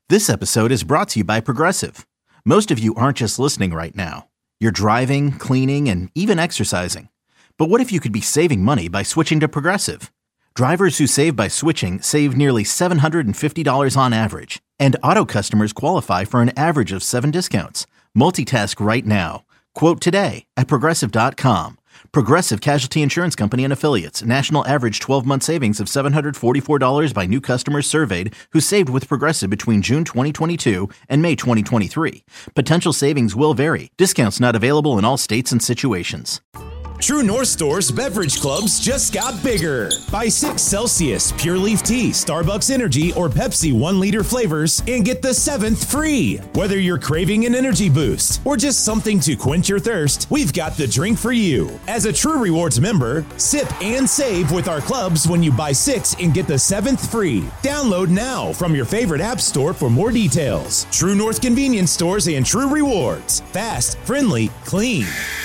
This episode is brought to you by Progressive. Most of you aren't just listening right now. You're driving, cleaning, and even exercising. But what if you could be saving money by switching to Progressive? Drivers who save by switching save nearly $750 on average. And auto customers qualify for an average of 7 discounts. Multitask right now. Quote today at Progressive.com. Progressive Casualty Insurance Company and Affiliates. National average 12-month savings of $744 by new customers surveyed who saved with Progressive between June 2022 and May 2023. Potential savings will vary. Discounts not available in all states and situations. True North Store's beverage clubs just got bigger. Buy 6 Celsius, Pure Leaf Tea, Starbucks Energy, or Pepsi 1-liter flavors and get the 7th free. Whether you're craving an energy boost or just something to quench your thirst, we've got the drink for you. As a True Rewards member, sip and save with our clubs when you buy 6 and get the 7th free. Download now from your favorite app store for more details. True North Convenience Stores and True Rewards. Fast, friendly, clean.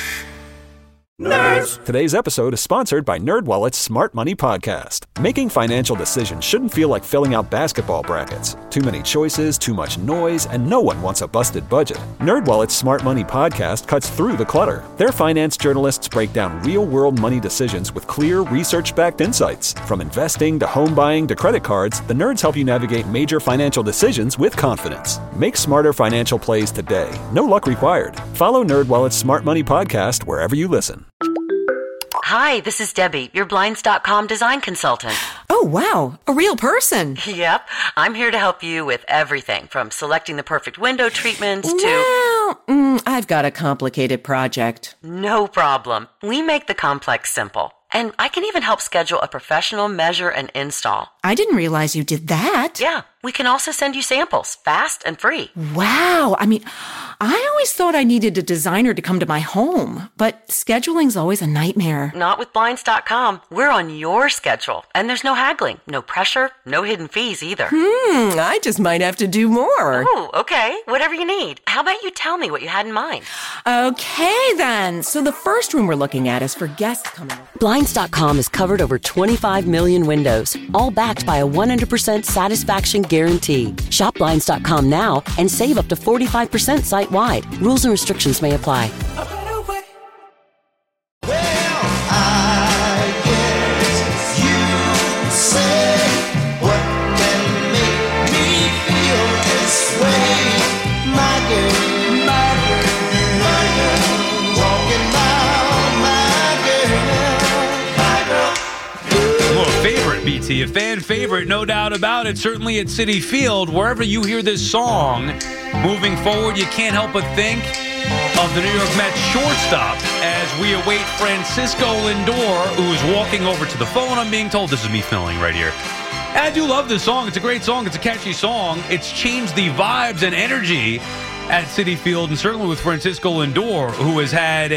Nerds! Today's episode is sponsored by NerdWallet's Smart Money Podcast. Making financial decisions shouldn't feel like filling out basketball brackets. Too many choices, too much noise, and no one wants a busted budget. NerdWallet's Smart Money Podcast cuts through the clutter. Their finance journalists break down real-world money decisions with clear, research-backed insights. From investing to home buying to credit cards, the nerds help you navigate major financial decisions with confidence. Make smarter financial plays today. No luck required. Follow NerdWallet's Smart Money Podcast wherever you listen. Hi, this is Debbie, your Blinds.com design consultant. Oh, wow. A real person. Yep. I'm here to help you with everything from selecting the perfect window treatments to... Well, I've got a complicated project. No problem. We make the complex simple. And I can even help schedule a professional measure and install. I didn't realize you did that. Yeah. We can also send you samples, fast and free. Wow. I mean, I always thought I needed a designer to come to my home, but scheduling's always a nightmare. Not with Blinds.com. We're on your schedule, and there's no haggling, no pressure, no hidden fees either. I just might have to do more. Oh, okay. Whatever you need. How about you tell me what you had in mind? Okay, then. So the first room we're looking at is for guests coming over. Blinds.com has covered over 25 million windows, all backed by a 100% satisfaction guarantee. Shop Blinds.com now and save up to 45% site-wide. Rules and restrictions may apply. BT, a fan favorite, no doubt about it, certainly at Citi Field. Wherever you hear this song, moving forward, you can't help but think of the New York Mets shortstop as we await Francisco Lindor, who is walking over to the phone. I'm being told this is me filling right here. And I do love this song. It's a great song. It's a catchy song. It's changed the vibes and energy at Citi Field, and certainly with Francisco Lindor, who has had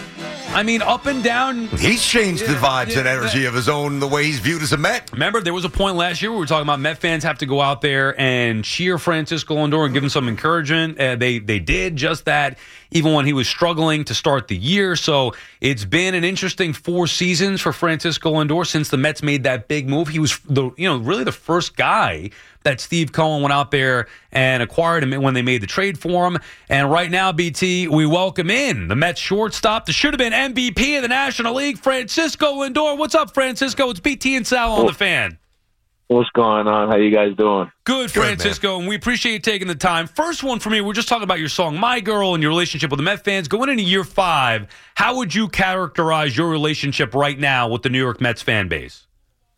up and down. He's changed the vibes and energy of his own, the way he's viewed as a Met. Remember, there was a point last year where we were talking about Met fans have to go out there and cheer Francisco Lindor and give him some encouragement. They did just that, even when he was struggling to start the year. So it's been an interesting 4 seasons for Francisco Lindor since the Mets made that big move. He was really the first guy that Steve Cohen went out there and acquired him when they made the trade for him. And right now, BT, we welcome in the Mets shortstop, the should-have-been MVP of the National League, Francisco Lindor. What's up, Francisco? It's BT and Sal on the Fan. What's going on? How you guys doing? Good, Francisco, and we appreciate you taking the time. First one for me, we're just talking about your song, My Girl, and your relationship with the Met fans. Going into year 5, how would you characterize your relationship right now with the New York Mets fan base?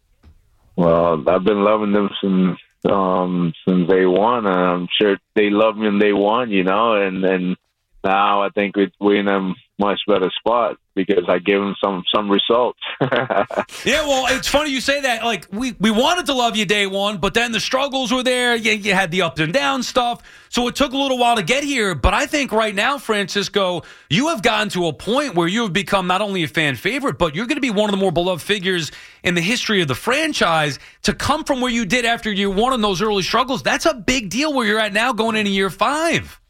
Well, I've been loving them since day one, and I'm sure they loved me when they won, and now I think we're in a much better spot because I gave them some results. Yeah, well, it's funny you say that. Like, we wanted to love you day one, but then the struggles were there. You had the ups and downs stuff. So it took a little while to get here. But I think right now, Francisco, you have gotten to a point where you have become not only a fan favorite, but you're going to be one of the more beloved figures in the history of the franchise. To come from where you did after year one in those early struggles, that's a big deal where you're at now going into year 5.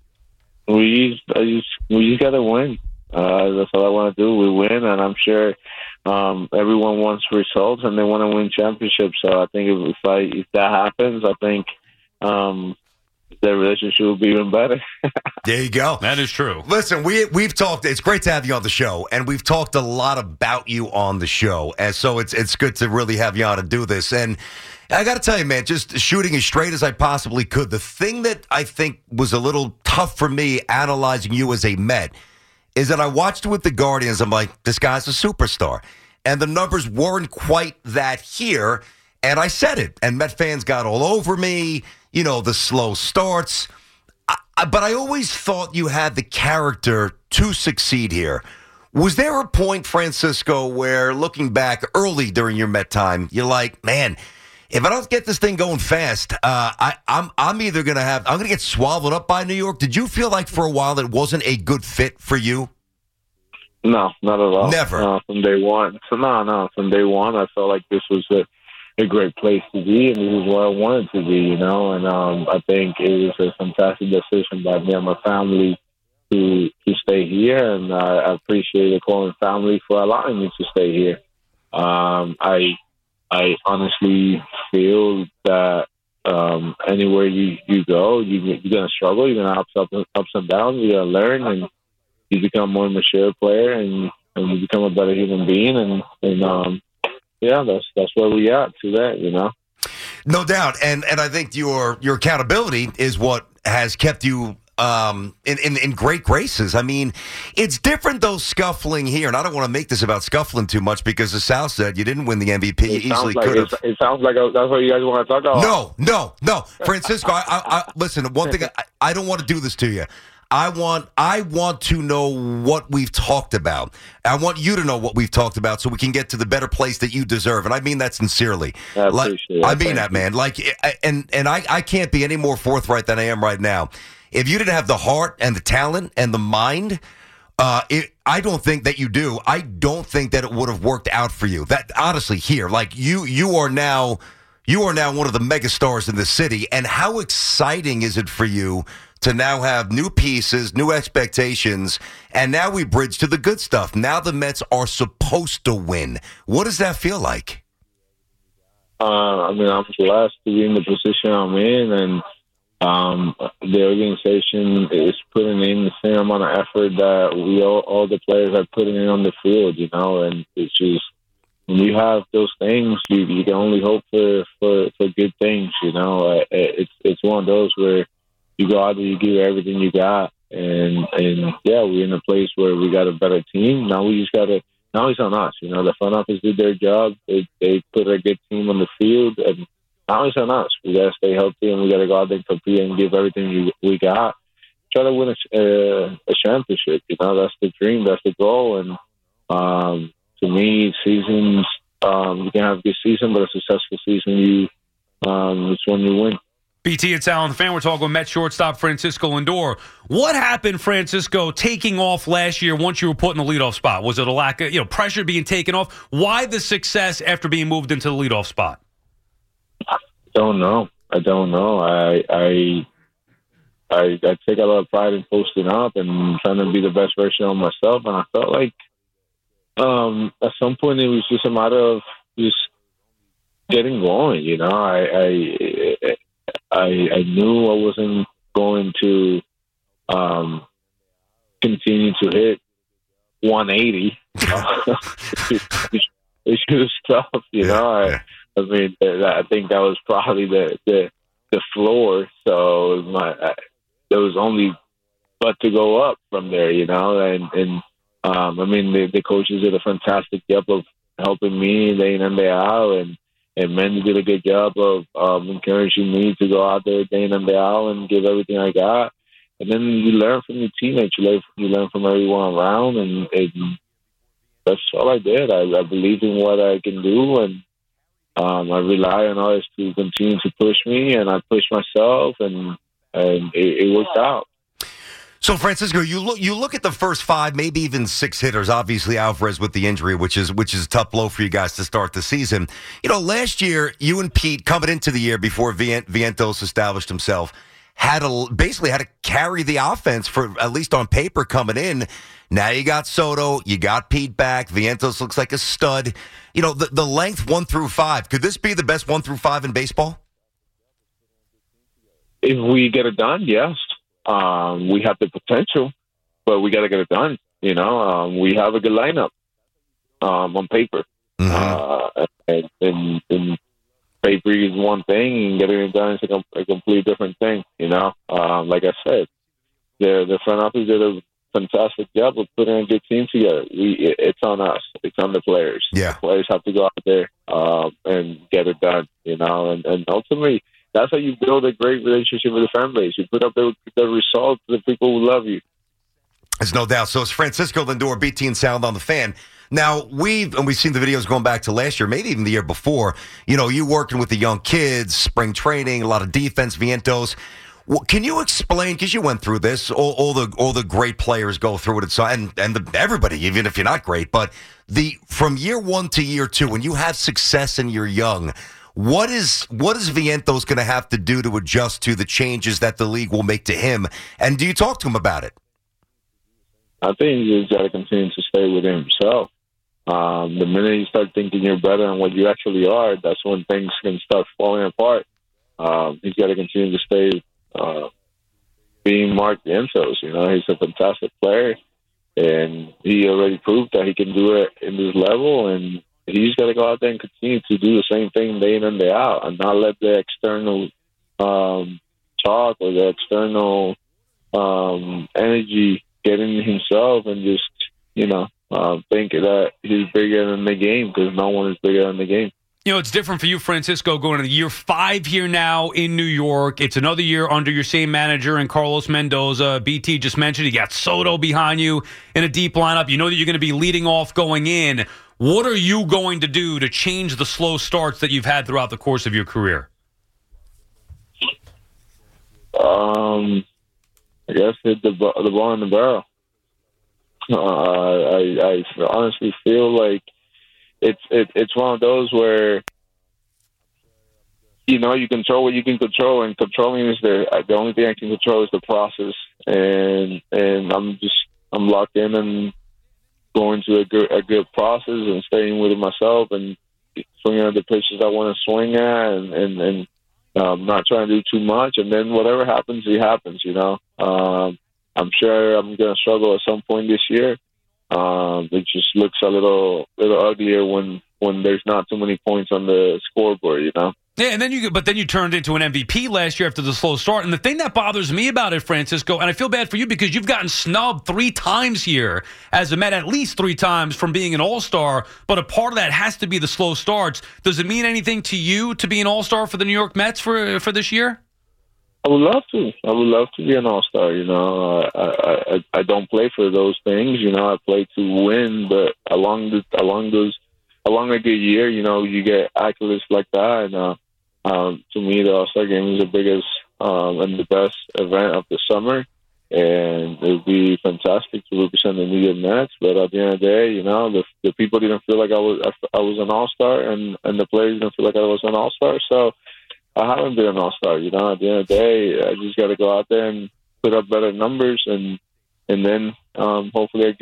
We just got to win. That's all I want to do. We win, and I'm sure everyone wants results and they want to win championships. So I think if that happens, I think their relationship will be even better. There you go. That is true. Listen, we've talked. It's great to have you on the show, and we've talked a lot about you on the show, and so it's good to really have you on and do this. And I got to tell you, man, just shooting as straight as I possibly could. The thing that I think was a little tough for me analyzing you as a Met is that I watched with the Guardians. I'm like, this guy's a superstar, and the numbers weren't quite that here. And I said it, and Met fans got all over me. You know, the slow starts. But I always thought you had the character to succeed here. Was there a point, Francisco, where looking back early during your Met time, you're like, man, if I don't get this thing going fast, I'm either going to I'm going to get swallowed up by New York. Did you feel like for a while that it wasn't a good fit for you? No, not at all. Never. From day one. So no. From day one, I felt like this was a great place to be, and this is where I wanted to be, you know. And I think it was a fantastic decision by me and my family to stay here, and I appreciate the Cohen family for allowing me to stay here. I honestly feel that anywhere you go, you're gonna struggle, you're gonna have ups and downs, you're gonna learn, and you become more mature player, and you become a better human being, and yeah, that's where we are to that, you know. No doubt, and I think your accountability is what has kept you in great graces. I mean, it's different though scuffling here, and I don't want to make this about scuffling too much because the South said you didn't win the MVP. You easily could have. It sounds like that's what you guys want to talk about. No, Francisco. I listen. One thing, I don't want to do this to you. I want to know what we've talked about. I want you to know what we've talked about so we can get to the better place that you deserve. And I mean that sincerely. I appreciate it. I mean that, man. Like, and I can't be any more forthright than I am right now. If you didn't have the heart and the talent and the mind, I don't think that you do. I don't think that it would have worked out for you. That honestly, here, like you are now one of the megastars in the city. And how exciting is it for you to now have new pieces, new expectations, and now we bridge to the good stuff. Now the Mets are supposed to win. What does that feel like? I mean, I'm blessed to be in the position I'm in, and the organization is putting in the same amount of effort that all the players are putting in on the field, you know, and it's just, when you have those things, you can only hope for good things, you know. It's one of those where you go out there, you give everything you got, and yeah, we're in a place where we got a better team. Now we just gotta. Now it's on us, you know. The front office did their job. They put a good team on the field, and now it's on us. We gotta stay healthy, and we gotta go out there and compete and give everything we got. Try to win a championship. You know, that's the dream. That's the goal. And to me, seasons you can have a good season, but a successful season, it's when you win. BT, it's Alan the Fan. We're talking with Met shortstop Francisco Lindor. What happened, Francisco, taking off last year once you were put in the leadoff spot? Was it a lack of pressure being taken off? Why the success after being moved into the leadoff spot? I don't know. I take a lot of pride in posting up and trying to be the best version of myself, and I felt like at some point it was just a matter of just getting going. You know, I knew I wasn't going to continue to hit 180. It's just tough, you know. I mean, I think that was probably the floor. So there was only but to go up from there, you know. And I mean, the coaches did a fantastic job of helping me day in and day out, and Manny did a good job of encouraging me to go out there day in and day out and give everything I got. And then you learn from your teammates. You learn from everyone around, and that's all I did. I believed in what I can do, and I rely on others to continue to push me, and I pushed myself, and it worked out. So, Francisco, you look at the first 5, maybe even 6 hitters. Obviously, Alvarez with the injury, which is a tough blow for you guys to start the season. You know, last year, you and Pete, coming into the year before Vientos established himself, basically had to carry the offense for, at least on paper, coming in. Now you got Soto, you got Pete back. Vientos looks like a stud. You know, the length 1 through 5. Could this be the best 1 through 5 in baseball? if we get it done, yes. We have the potential, but we got to get it done. You know, we have a good lineup on paper. And paper is one thing, and getting it done is a completely different thing. You know, like I said, the front office did a fantastic job of putting a good team together. It's on us. It's on the players. Yeah. The players have to go out there and get it done. You know, and ultimately, that's how you build a great relationship with the fan base. You put up the results, the people who love you. There's no doubt. So it's Francisco Lindor, BT and Sound on the Fan. Now, we've seen the videos going back to last year, maybe even the year before. You know, you working with the young kids, spring training, a lot of defense, vientos. Well, can you explain, because you went through this, all the great players go through it, and everybody, even if you're not great, but from year one to year two, when you have success and you're young, what is Vientos going to have to do to adjust to the changes that the league will make to him? And do you talk to him about it? I think he's got to continue to stay within himself. The minute you start thinking you're better than what you actually are, that's when things can start falling apart. He's got to continue to stay being Mark Vientos. You know, he's a fantastic player, and he already proved that he can do it in this level, and he's got to go out there and continue to do the same thing day in and day out, and not let the external talk or the external energy get in himself and just, you know, think that he's bigger than the game, because no one is bigger than the game. You know, it's different for you, Francisco, going into year 5 here now in New York. It's another year under your same manager and Carlos Mendoza. BT just mentioned you got Soto behind you in a deep lineup. You know that you're going to be leading off going in. What are you going to do to change the slow starts that you've had throughout the course of your career? I guess hit the ball in the barrel. I honestly feel like it's one of those where, you know, you control what you can control, and controlling is the only thing I can control is the process, and I'm locked in and going to a good process and staying with it myself and swinging at the pitches I want to swing at, and not trying to do too much, and then whatever happens, it happens. You know, I'm sure I'm going to struggle at some point this year. It just looks a little uglier when there's not too many points on the scoreboard, you know? Yeah, and then you turned into an MVP last year after the slow start. And the thing that bothers me about it, Francisco, and I feel bad for you because you've gotten snubbed 3 times here as a Met, at least 3 times from being an All-Star. But a part of that has to be the slow starts. Does it mean anything to you to be an All-Star for the New York Mets for this year? I would love to. I would love to be an All-Star. You know, I don't play for those things. You know, I play to win. But along a good year, you know, you get accolades like that. And to me, the All-Star Game is the biggest and the best event of the summer. And it would be fantastic to represent the New York Mets. But at the end of the day, you know, the people didn't feel like I was an All-Star, and the players didn't feel like I was an All-Star. So I haven't been an All-Star, you know. At the end of the day, I just got to go out there and put up better numbers, and then hopefully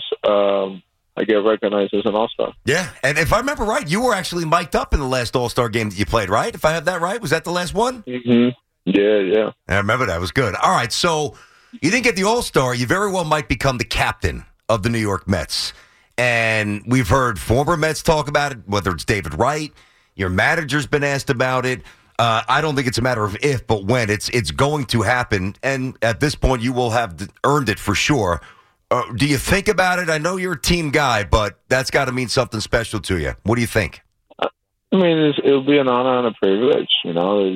I get recognized as an All-Star. Yeah, and if I remember right, you were actually mic'd up in the last All-Star game that you played, right? If I have that right, was that the last one? Mm-hmm. Yeah. I remember that. It was good. All right, so you didn't get the All-Star. You very well might become the captain of the New York Mets. And we've heard former Mets talk about it, whether it's David Wright. Your manager's been asked about it. I don't think it's a matter of if, but when. It's going to happen, and at this point, you will have earned it for sure. Do you think about it? I know you're a team guy, but that's got to mean something special to you. What do you think? I mean, it'll be an honor and a privilege. You know,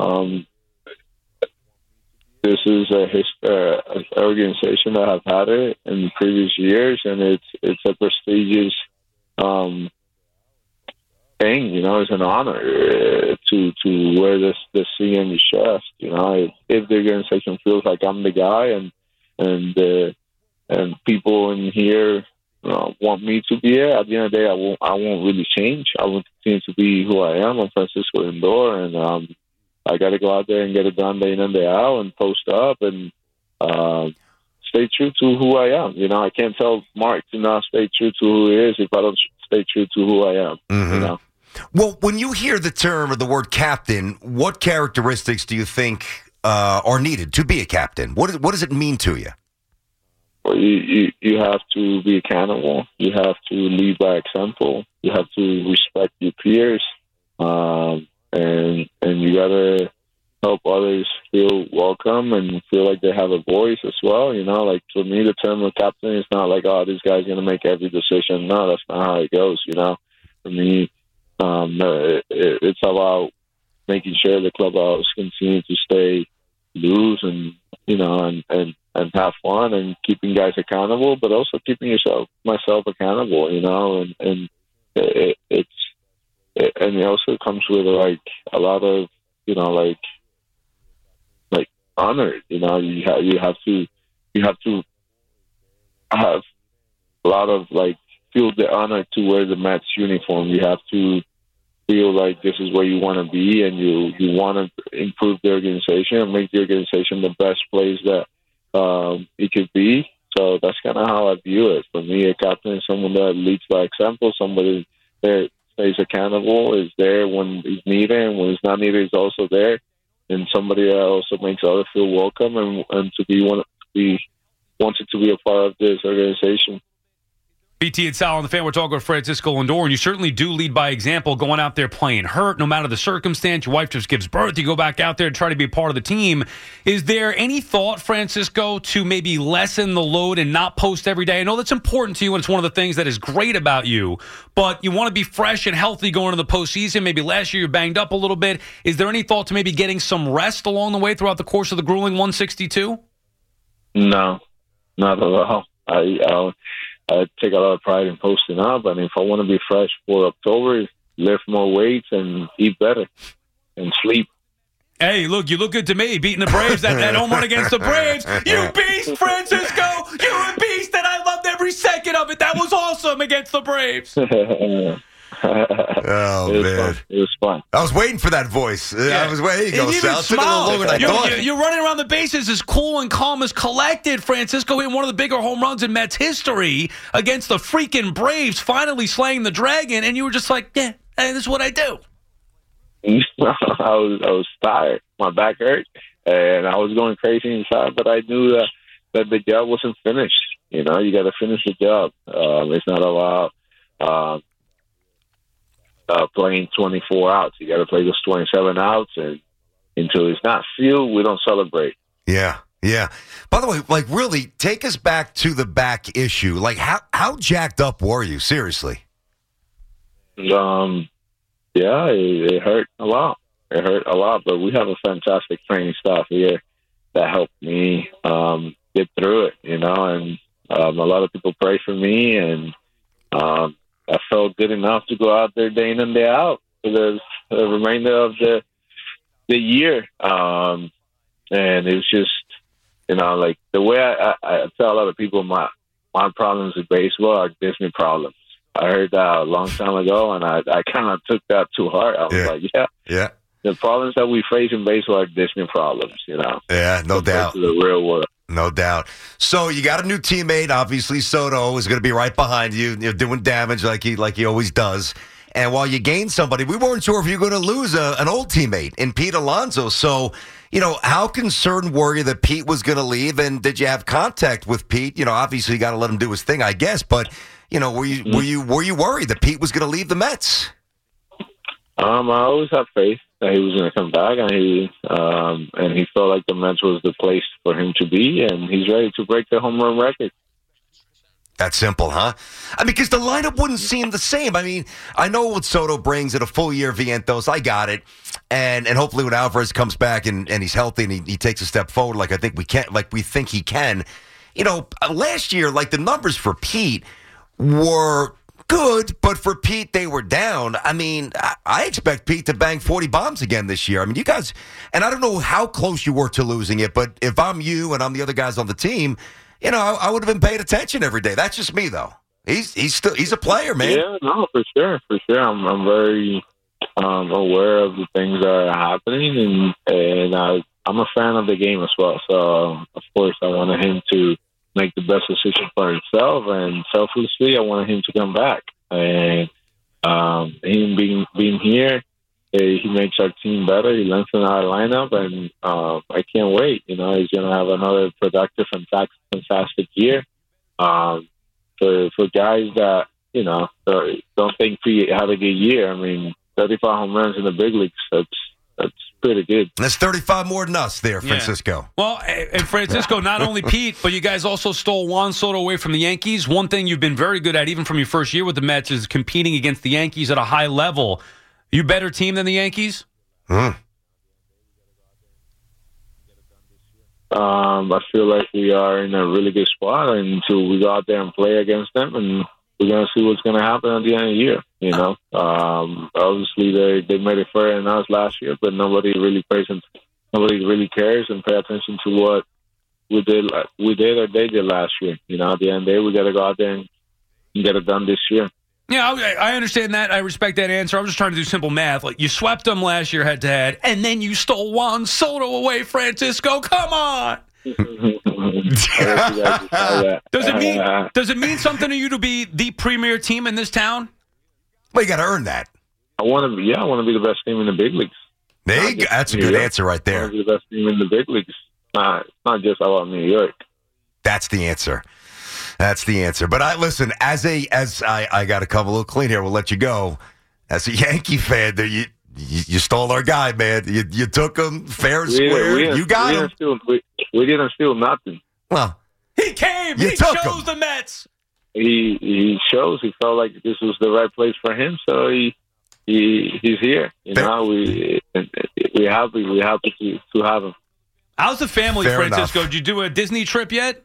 this is an organization that have had it in previous years, and it's a prestigious thing. You know, it's an honor to wear the C on your chest. You know, if the organization feels like I'm the guy, and people in here want me to be it, at the end of the day, I won't really change. I will continue to be who I am. I'm Francisco Lindor, and I got to go out there and get it done day in and day out, and post up and stay true to who I am. You know, I can't tell Mark to not stay true to who he is if I don't stay true to who I am. Mm-hmm. You know. Well, when you hear the term or the word captain, what characteristics do you think are needed to be a captain? What does it mean to you? Well, you have to be accountable. You have to lead by example. You have to respect your peers, and you gotta help others feel welcome and feel like they have a voice as well. You know, like for me, the term of captain is not like, oh, this guy's gonna make every decision. No, that's not how it goes. You know, for me, it's about making sure the clubhouse continue to stay loose and and have fun and keeping guys accountable, but also keeping myself accountable, and it also comes with like a lot of, like honor, you have to have a lot of like, feel the honor to wear the Mets uniform. You have to feel like this is where you want to be, and you want to improve the organization and make the organization the best place that it could be. So that's kind of how I view it. For me, a captain is someone that leads by example, somebody that stays accountable, is there when he's needed, and when he's not needed, he's also there, and somebody that also makes others feel welcome and to be wanted to be a part of this organization. BT and Sal on the Fan. We're talking with Francisco Lindor, and you certainly do lead by example, going out there playing hurt, no matter the circumstance. Your wife just gives birth. You go back out there and try to be a part of the team. Is there any thought, Francisco, to maybe lessen the load and not post every day? I know that's important to you, and it's one of the things that is great about you, but you want to be fresh and healthy going into the postseason. Maybe last year you banged up a little bit. Is there any thought to maybe getting some rest along the way throughout the course of the grueling 162? No, not at all. I take a lot of pride in posting up, and if I want to be fresh for October, lift more weights and eat better and sleep. Hey, look, you look good to me, beating the Braves, that home run against the Braves. You beast, Francisco! You're a beast, and I loved every second of it. That was awesome against the Braves. Oh, man. It was fun. I was waiting for that voice. Yeah. I was waiting. There you go, Sal. It took a little longer than I thought. You're running around the bases as cool and calm as collected. Francisco hit one of the bigger home runs in Mets history against the freaking Braves, finally slaying the Dragon, and you were just like, yeah, hey, this is what I do. I was tired. My back hurt, and I was going crazy inside, but I knew that the job wasn't finished. You got to finish the job. It's not about playing 24 outs. You got to play those 27 outs, and until it's not sealed, we don't celebrate. Yeah. By the way, like, really, take us back to the back issue. Like, how jacked up were you? Seriously. Yeah, it hurt a lot. It hurt a lot, but we have a fantastic training staff here that helped me get through it, and a lot of people pray for me, and I felt good enough to go out there day in and day out for the remainder of the year. And it's just, like the way I tell a lot of people, my problems with baseball are Disney problems. I heard that a long time ago, and I kind of took that too hard. I was like, yeah. The problems that we face in baseball are Disney problems, Yeah, no doubt. To the real world. No doubt. So you got a new teammate. Obviously, Soto is going to be right behind you, doing damage like he always does. And while you gain somebody, we weren't sure if you were going to lose an old teammate in Pete Alonso. So, how concerned were you that Pete was going to leave? And did you have contact with Pete? Obviously you got to let him do his thing, I guess. But were you worried that Pete was going to leave the Mets? I always have faith that he was going to come back, and he felt like the Mets was the place for him to be, and he's ready to break the home run record. That simple, huh? I mean, because the lineup wouldn't seem the same. I mean, I know what Soto brings in a full year, Vientos. I got it, and hopefully when Alvarez comes back and he's healthy and he takes a step forward, like we think he can. Last year, like the numbers for Pete were good, but for Pete, they were down. I mean, I expect Pete to bang 40 bombs again this year. I mean, you guys, and I don't know how close you were to losing it, but if I'm you and I'm the other guys on the team, I would have been paying attention every day. That's just me, though. He's a player, man. Yeah, no, for sure. I'm very aware of the things that are happening, and I'm a fan of the game as well. So, of course, I wanted him to make the best decision for himself, and selflessly, I wanted him to come back. And him being here, He makes our team better. He lengthens our lineup, and I can't wait. He's going to have another productive, fantastic year. For guys that don't think he had a good year. I mean, 35 home runs in the big leagues. That's pretty good. That's 35 more than us there, Francisco. Well, and Francisco, not only Pete, but you guys also stole Juan Soto away from the Yankees. One thing you've been very good at, even from your first year with the Mets, is competing against the Yankees at a high level. You better team than the Yankees? I feel like we are in a really good spot until we go out there and play against them, and we're going to see what's going to happen at the end of the year. Obviously they made it fair than us last year, but nobody really cares and pay attention to what we did or they did last year. At the end of the day, we got to go out there and get it done this year. Yeah, I understand that. I respect that answer. I was just trying to do simple math. Like, you swept them last year head-to-head, and then you stole Juan Soto away, Francisco. Come on! Does it mean something to you to be the premier team in this town? Well, you got to earn that. I want to be the best team in the big leagues. There you go. That's a good answer right there. I want to be the best team in the big leagues. It's not just about New York. That's the answer. That's the answer. But I got a couple of clean here. We'll let you go. As a Yankee fan, you stole our guy, man. You took him fair and square. You got him. We didn't steal nothing. Well, he came. He chose the Mets. He chose. He felt like this was the right place for him, so he's here. We happy to have him. How's the family, Fair Francisco? enough. Did you do a Disney trip yet?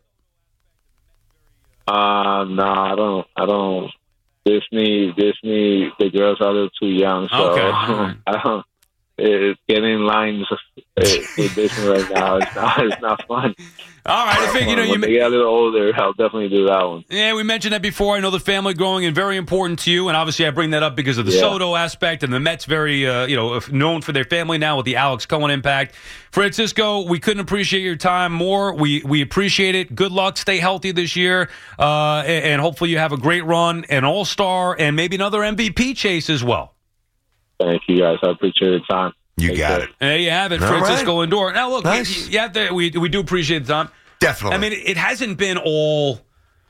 No, I don't. Disney. The girls are a little too young, so okay. I don't. Getting in lines with Disney right now, it's not fun. All right, I think when they get a little older, I'll definitely do that one. Yeah, we mentioned that before. I know the family growing and very important to you, and obviously I bring that up because of the Soto aspect, and the Mets very known for their family now with the Alex Cohen impact. Francisco, we couldn't appreciate your time more. We appreciate it. Good luck. Stay healthy this year, and hopefully you have a great run, an All-Star, and maybe another MVP chase as well. Thank you, guys. I appreciate the time. You got it. There you have it, All Francisco right. Lindor. Now, look, Nice. we do appreciate the time. Definitely. I mean, it hasn't been all,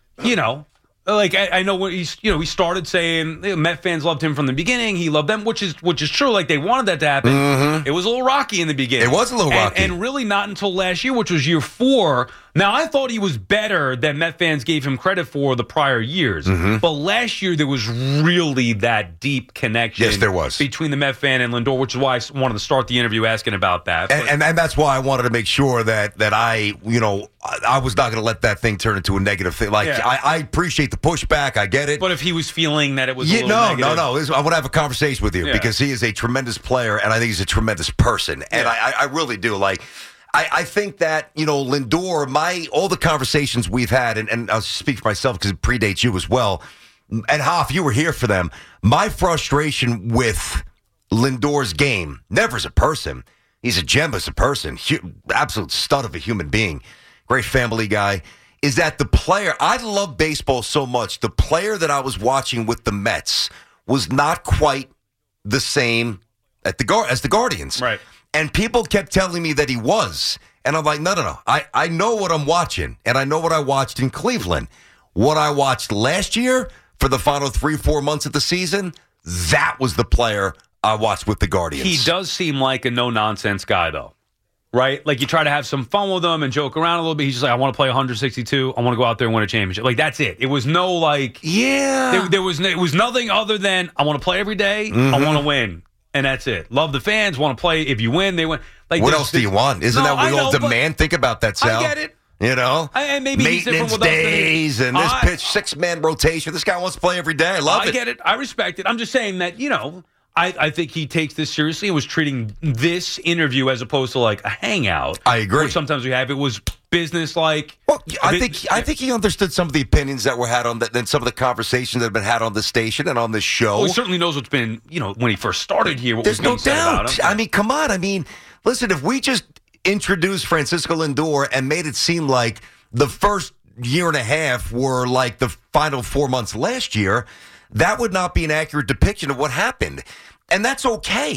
like I know when he started saying Met fans loved him from the beginning. He loved them, which is true. Like, they wanted that to happen. Mm-hmm. It was a little rocky in the beginning. It was a little rocky. And really not until last year, which was year 4. Now, I thought he was better than Met fans gave him credit for the prior years. Mm-hmm. But last year, there was really that deep connection. Yes, there was. Between the Met fan and Lindor, which is why I wanted to start the interview asking about that. And that's why I wanted to make sure that I was not going to let that thing turn into a negative thing. Like, I appreciate the pushback. I get it. But if he was feeling that it was a little negative. No. I want to have a conversation with you because he is a tremendous player, and I think he's a tremendous person. And I really do. Like, I think that, Lindor, all the conversations we've had, and I'll speak for myself because it predates you as well, and Hoff, you were here for them. My frustration with Lindor's game, never as a person, he's a gem as a person, absolute stud of a human being, great family guy, is that the player, I love baseball so much, the player that I was watching with the Mets was not quite the same as the Guardians. Right. And people kept telling me that he was. And I'm like, no. I know what I'm watching. And I know what I watched in Cleveland. What I watched last year for the final 3-4 months of the season, that was the player I watched with the Guardians. He does seem like a no-nonsense guy, though. Right? Like, you try to have some fun with him and joke around a little bit. He's just like, I want to play 162. I want to go out there and win a championship. Like, that's it. It was no, like... Yeah. It was nothing other than, I want to play every day. Mm-hmm. I want to win. And that's it. Love the fans. Want to play. If you win, they win. Like, what else do you want? Isn't that what we all demand? Think about that, Sal. I get it. And maybe maintenance days and this pitch, 6-man rotation. This guy wants to play every day. I love it. I get it. I respect it. I'm just saying that, I think he takes this seriously and was treating this interview as opposed to like a hangout. I agree. Which sometimes we have. It was business-like. Well, I think he understood some of the opinions that were had on that, and some of the conversations that have been had on the station and on this show. Well, he certainly knows what's been, when he first started here. What There's was being no said doubt. About him. I mean, come on. I mean, listen, if we just introduced Francisco Lindor and made it seem like the first year and a half were like the final 4 months last year, that would not be an accurate depiction of what happened. And that's okay.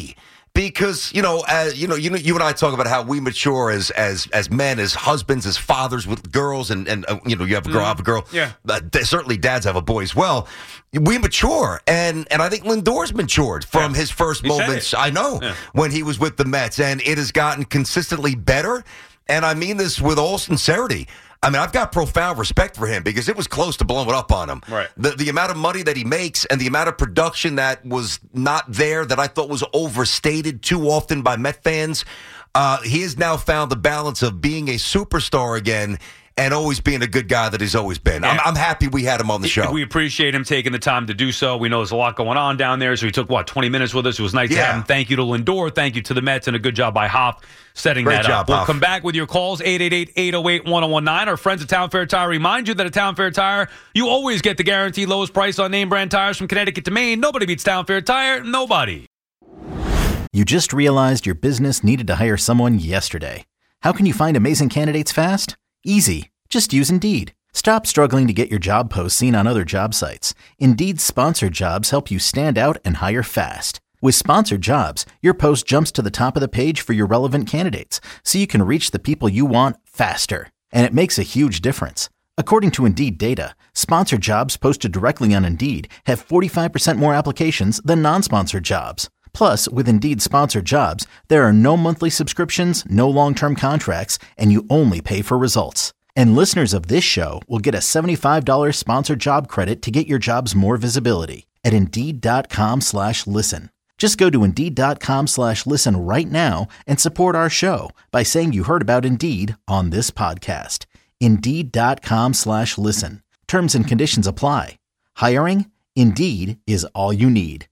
Because you and I talk about how we mature as men, as husbands, as fathers with girls, and you have a girl, I have a girl. Yeah. Certainly, dads have a boy as well. We mature, and I think Lindor's matured from his first moments. I know when he was with the Mets, and it has gotten consistently better. And I mean this with all sincerity. I mean, I've got profound respect for him because it was close to blowing up on him. Right. The amount of money that he makes and the amount of production that was not there, that I thought was overstated too often by Met fans, he has now found the balance of being a superstar again and always being a good guy that he's always been. Yeah. I'm happy we had him on the show. We appreciate him taking the time to do so. We know there's a lot going on down there, so he took, 20 minutes with us. It was nice to have him. Thank you to Lindor. Thank you to the Mets, and a good job by Hoff setting Great that job, up. We'll Hoff. come back with your calls, 888-808-1019. Our friends at Town Fair Tire remind you that at Town Fair Tire, you always get the guaranteed lowest price on name brand tires from Connecticut to Maine. Nobody beats Town Fair Tire. Nobody. You just realized your business needed to hire someone yesterday. How can you find amazing candidates fast? Easy. Just use Indeed. Stop struggling to get your job posts seen on other job sites. Indeed's sponsored jobs help you stand out and hire fast. With sponsored jobs, your post jumps to the top of the page for your relevant candidates, so you can reach the people you want faster. And it makes a huge difference. According to Indeed data, sponsored jobs posted directly on Indeed have 45% more applications than non-sponsored jobs. Plus, with Indeed sponsored jobs, there are no monthly subscriptions, no long-term contracts, and you only pay for results. And listeners of this show will get a $75 sponsored job credit to get your jobs more visibility at Indeed.com/listen. Just go to Indeed.com/listen right now and support our show by saying you heard about Indeed on this podcast. Indeed.com/listen. Terms and conditions apply. Hiring? Indeed is all you need.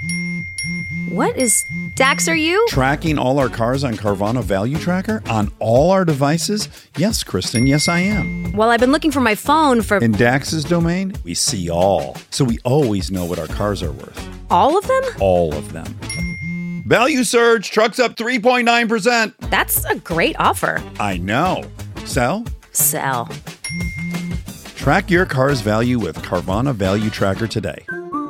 What is Dax, are you? Tracking all our cars on Carvana Value Tracker on all our devices? Yes, Kristen, yes I am. Well, I've been looking for my phone for... In Dax's domain, we see all. So we always know what our cars are worth. All of them? All of them. Value surge, trucks up 3.9%. That's a great offer. I know. Sell? Sell. Track your car's value with Carvana Value Tracker today.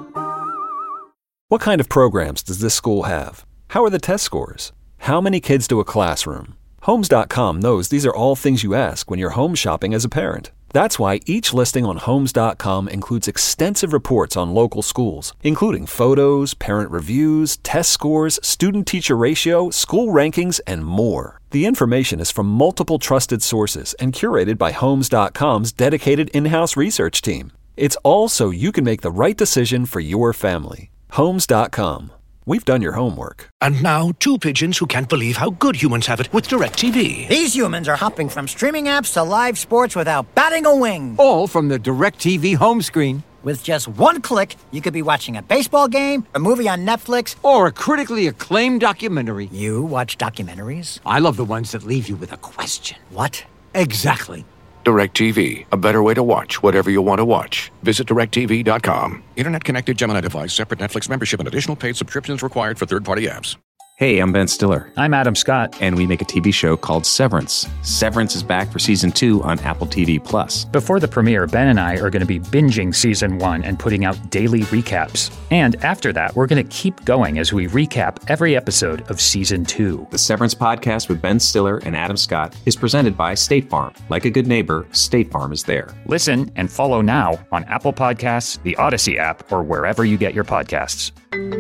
What kind of programs does this school have? How are the test scores? How many kids do a classroom? Homes.com knows these are all things you ask when you're home shopping as a parent. That's why each listing on Homes.com includes extensive reports on local schools, including photos, parent reviews, test scores, student-teacher ratio, school rankings, and more. The information is from multiple trusted sources and curated by Homes.com's dedicated in-house research team. It's all so you can make the right decision for your family. Homes.com. We've done your homework. And now, two pigeons who can't believe how good humans have it with DirecTV. These humans are hopping from streaming apps to live sports without batting a wing. All from the DirecTV home screen. With just one click, you could be watching a baseball game, a movie on Netflix, or a critically acclaimed documentary. You watch documentaries? I love the ones that leave you with a question. What? Exactly. DirecTV, a better way to watch whatever you want to watch. Visit DirecTV.com. Internet-connected Gemini device, separate Netflix membership, and additional paid subscriptions required for third-party apps. Hey, I'm Ben Stiller. I'm Adam Scott. And we make a TV show called Severance. Severance is back for Season 2 on Apple TV+. Before the premiere, Ben and I are going to be binging Season 1 and putting out daily recaps. And after that, we're going to keep going as we recap every episode of Season 2. The Severance podcast with Ben Stiller and Adam Scott is presented by State Farm. Like a good neighbor, State Farm is there. Listen and follow now on Apple Podcasts, the Odyssey app, or wherever you get your podcasts.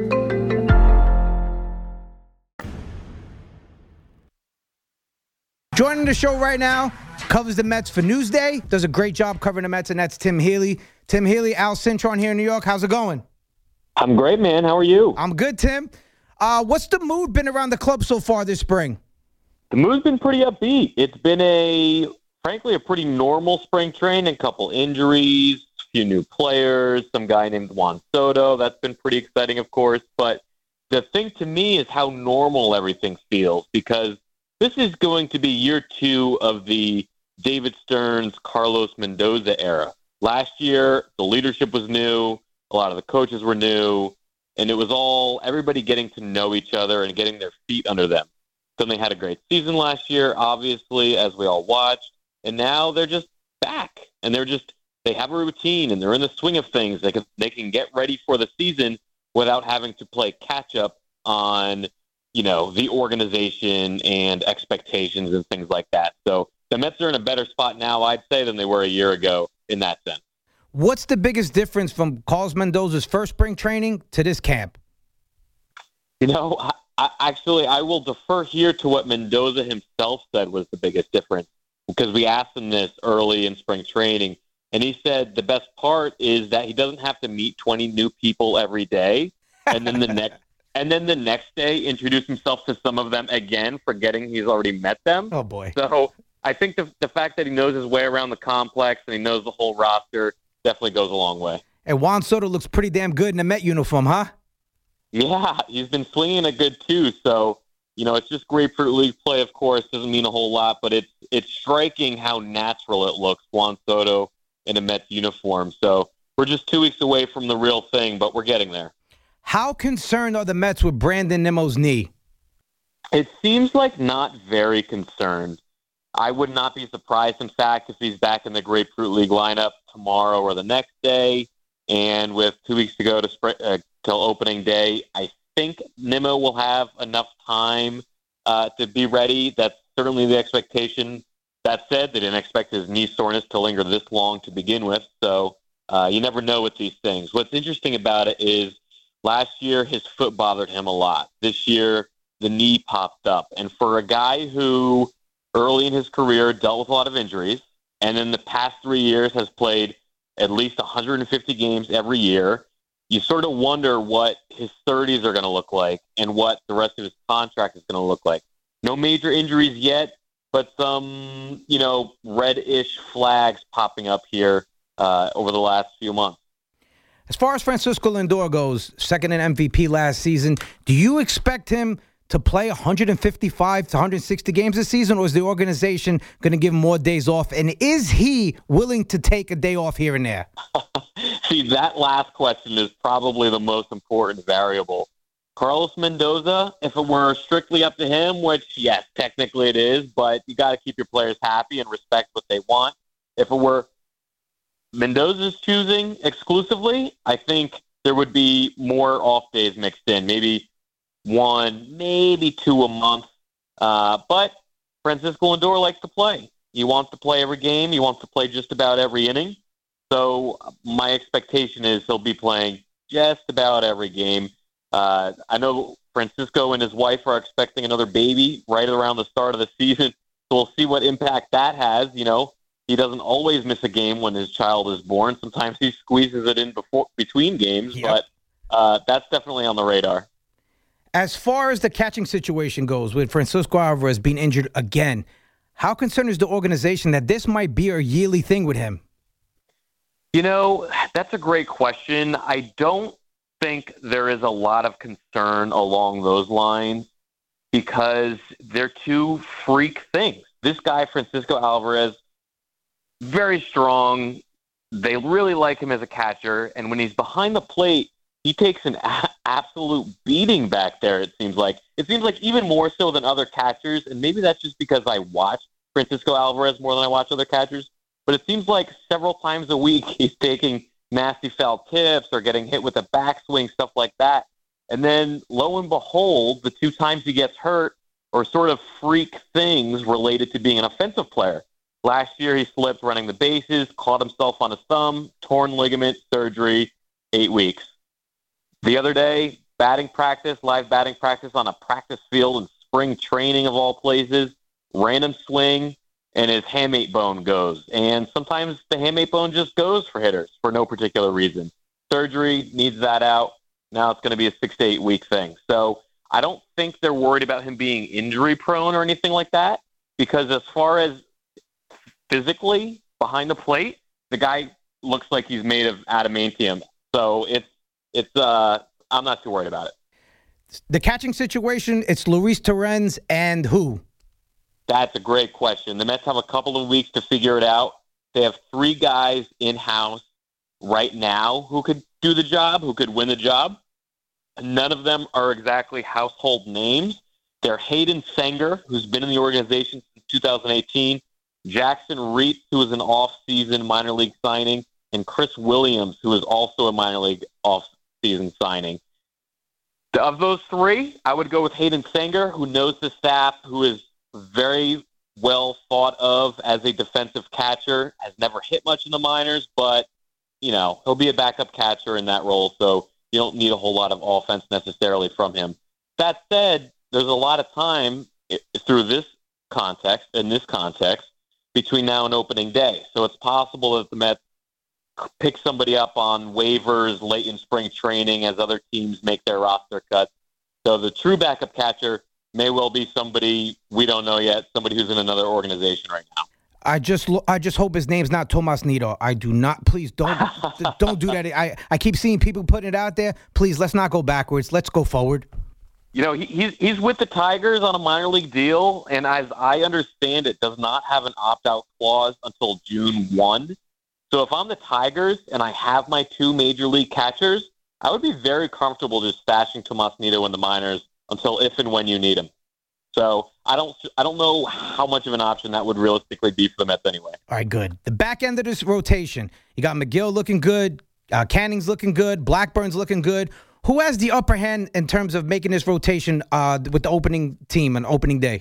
Joining the show right now, covers the Mets for Newsday, does a great job covering the Mets, and that's Tim Healy. Tim Healy, Al Cintron here in New York. How's it going? I'm great, man. How are you? I'm good, Tim. What's the mood been around the club so far this spring? The mood's been pretty upbeat. It's been frankly, a pretty normal spring training. A couple injuries, a few new players, some guy named Juan Soto. That's been pretty exciting, of course. But the thing to me is how normal everything feels, because this is going to be year 2 of the David Stearns, Carlos Mendoza era. Last year, the leadership was new, a lot of the coaches were new, and it was all everybody getting to know each other and getting their feet under them. Then they had a great season last year, obviously, as we all watched, and now they're just back, and they have a routine, and they're in the swing of things. They can get ready for the season without having to play catch-up on the organization and expectations and things like that. So the Mets are in a better spot now, I'd say, than they were a year ago in that sense. What's the biggest difference from Carlos Mendoza's first spring training to this camp? I will defer here to what Mendoza himself said was the biggest difference, because we asked him this early in spring training, and he said the best part is that he doesn't have to meet 20 new people every day, and then the next day introduce himself to some of them again, forgetting he's already met them. Oh boy! So I think the fact that he knows his way around the complex and he knows the whole roster definitely goes a long way. And Juan Soto looks pretty damn good in the Met uniform, huh? Yeah, he's been swinging it good too. So, it's just Grapefruit League play, of course, doesn't mean a whole lot, but it's striking how natural it looks, Juan Soto in a Mets uniform. So we're just 2 weeks away from the real thing, but we're getting there. How concerned are the Mets with Brandon Nimmo's knee? It seems like not very concerned. I would not be surprised, in fact, if he's back in the Grapefruit League lineup tomorrow or the next day. And with 2 weeks to go till opening day, I think Nimmo will have enough time to be ready. That's certainly the expectation. That said, they didn't expect his knee soreness to linger this long to begin with. So you never know with these things. What's interesting about it is last year his foot bothered him a lot. This year the knee popped up. And for a guy who early in his career dealt with a lot of injuries, and in the past 3 years has played at least 150 games every year, you sort of wonder what his 30s are going to look like and what the rest of his contract is going to look like. No major injuries yet, but some, reddish flags popping up here over the last few months. As far as Francisco Lindor goes, second in MVP last season, do you expect him to play 155 to 160 games this season, or is the organization going to give him more days off? And is he willing to take a day off here and there? See, that last question is probably the most important variable. Carlos Mendoza, if it were strictly up to him, which, yes, technically it is, but you got to keep your players happy and respect what they want. If it were Mendoza's choosing exclusively, I think there would be more off days mixed in, maybe 1, maybe 2 a month. But Francisco Lindor likes to play. He wants to play every game. He wants to play just about every inning. So my expectation is he'll be playing just about every game. I know Francisco and his wife are expecting another baby right around the start of the season. So we'll see what impact that has. He doesn't always miss a game when his child is born. Sometimes he squeezes it in between games, but that's definitely on the radar. As far as the catching situation goes, with Francisco Alvarez being injured again, how concerned is the organization that this might be a yearly thing with him? That's a great question. I don't think there is a lot of concern along those lines because they're two freak things. This guy, Francisco Alvarez, very strong. They really like him as a catcher, and when he's behind the plate, he takes an absolute beating back there, it seems like. It seems like even more so than other catchers, and maybe that's just because I watch Francisco Alvarez more than I watch other catchers, but it seems like several times a week he's taking nasty foul tips or getting hit with a backswing, stuff like that. And then, lo and behold, the 2 times he gets hurt are sort of freak things related to being an offensive player. Last year, he slipped running the bases, caught himself on his thumb, torn ligament, surgery, 8 weeks. The other day, live batting practice on a practice field in spring training of all places, random swing, and his hamate bone goes. And sometimes the hamate bone just goes for hitters for no particular reason. Surgery, needs that out. Now it's going to be a 6 to 8 week thing. So I don't think they're worried about him being injury prone or anything like that, because as far as physically behind the plate, the guy looks like he's made of adamantium. So I'm not too worried about it. The catching situation, it's Luis Torrens and who? That's a great question. The Mets have a couple of weeks to figure it out. They have 3 guys in-house right now who could do the job, who could win the job. None of them are exactly household names. They're Hayden Senger, who's been in the organization since 2018, Jackson Reitz, who is an off-season minor league signing, and Chris Williams, who is also a minor league off-season signing. Of those three, I would go with Hayden Sanger, who knows the staff, who is very well thought of as a defensive catcher, has never hit much in the minors, but, he'll be a backup catcher in that role, so you don't need a whole lot of offense necessarily from him. That said, there's a lot of time through this context, between now and opening day. So it's possible that the Mets pick somebody up on waivers late in spring training as other teams make their roster cuts. So the true backup catcher may well be somebody we don't know yet, somebody who's in another organization right now. I just hope his name's not Tomas Nido. I do not. Please don't do that. I keep seeing people putting it out there. Please, let's not go backwards. Let's go forward. He's with the Tigers on a minor league deal, and as I understand it, does not have an opt-out clause until June 1. So if I'm the Tigers and I have my two major league catchers, I would be very comfortable just stashing Tomas Nido in the minors until if and when you need him. So I don't know how much of an option that would realistically be for the Mets anyway. All right, good. The back end of this rotation, you got McGill looking good, Canning's looking good, Blackburn's looking good. Who has the upper hand in terms of making this rotation with the opening team on opening day?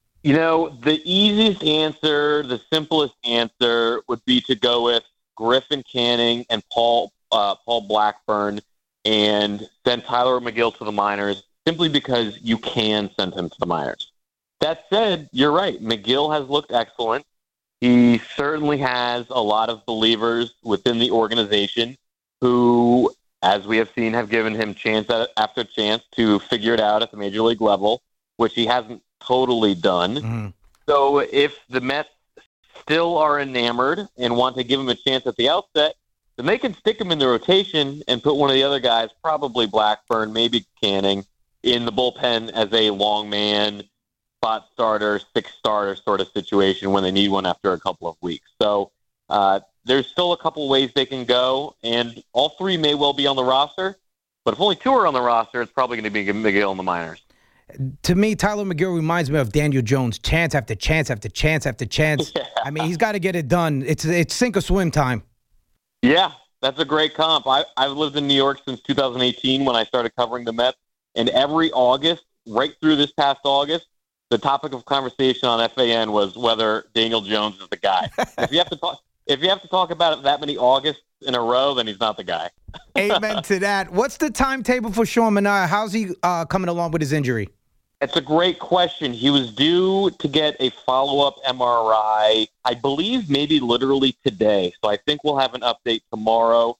The easiest answer, the simplest answer would be to go with Griffin Canning and Paul Blackburn and send Tyler McGill to the minors simply because you can send him to the minors. That said, you're right. McGill has looked excellent. He certainly has a lot of believers within the organization who, as we have seen, have given him chance after chance to figure it out at the major league level, which he hasn't totally done. Mm-hmm. So if the Mets still are enamored and want to give him a chance at the outset, then they can stick him in the rotation and put one of the other guys, probably Blackburn, maybe Canning, in the bullpen as a long man, spot starter, sixth starter sort of situation when they need one after a couple of weeks. So there's still a couple ways they can go, and all three may well be on the roster. But if only two are on the roster, it's probably going to be McGill in the minors. To me, Tyler McGill reminds me of Daniel Jones. Chance after chance after chance after chance. Yeah. I mean, he's got to get it done. It's sink or swim time. Yeah, that's a great comp. I've lived in New York since 2018 when I started covering the Mets. And every August, right through this past August, the topic of conversation on FAN was whether Daniel Jones is the guy. If you have to talk about it that many Augusts in a row, then he's not the guy. Amen to that. What's the timetable for Sean Manaea? How's he coming along with his injury? It's a great question. He was due to get a follow-up MRI, I believe maybe literally today. So I think we'll have an update tomorrow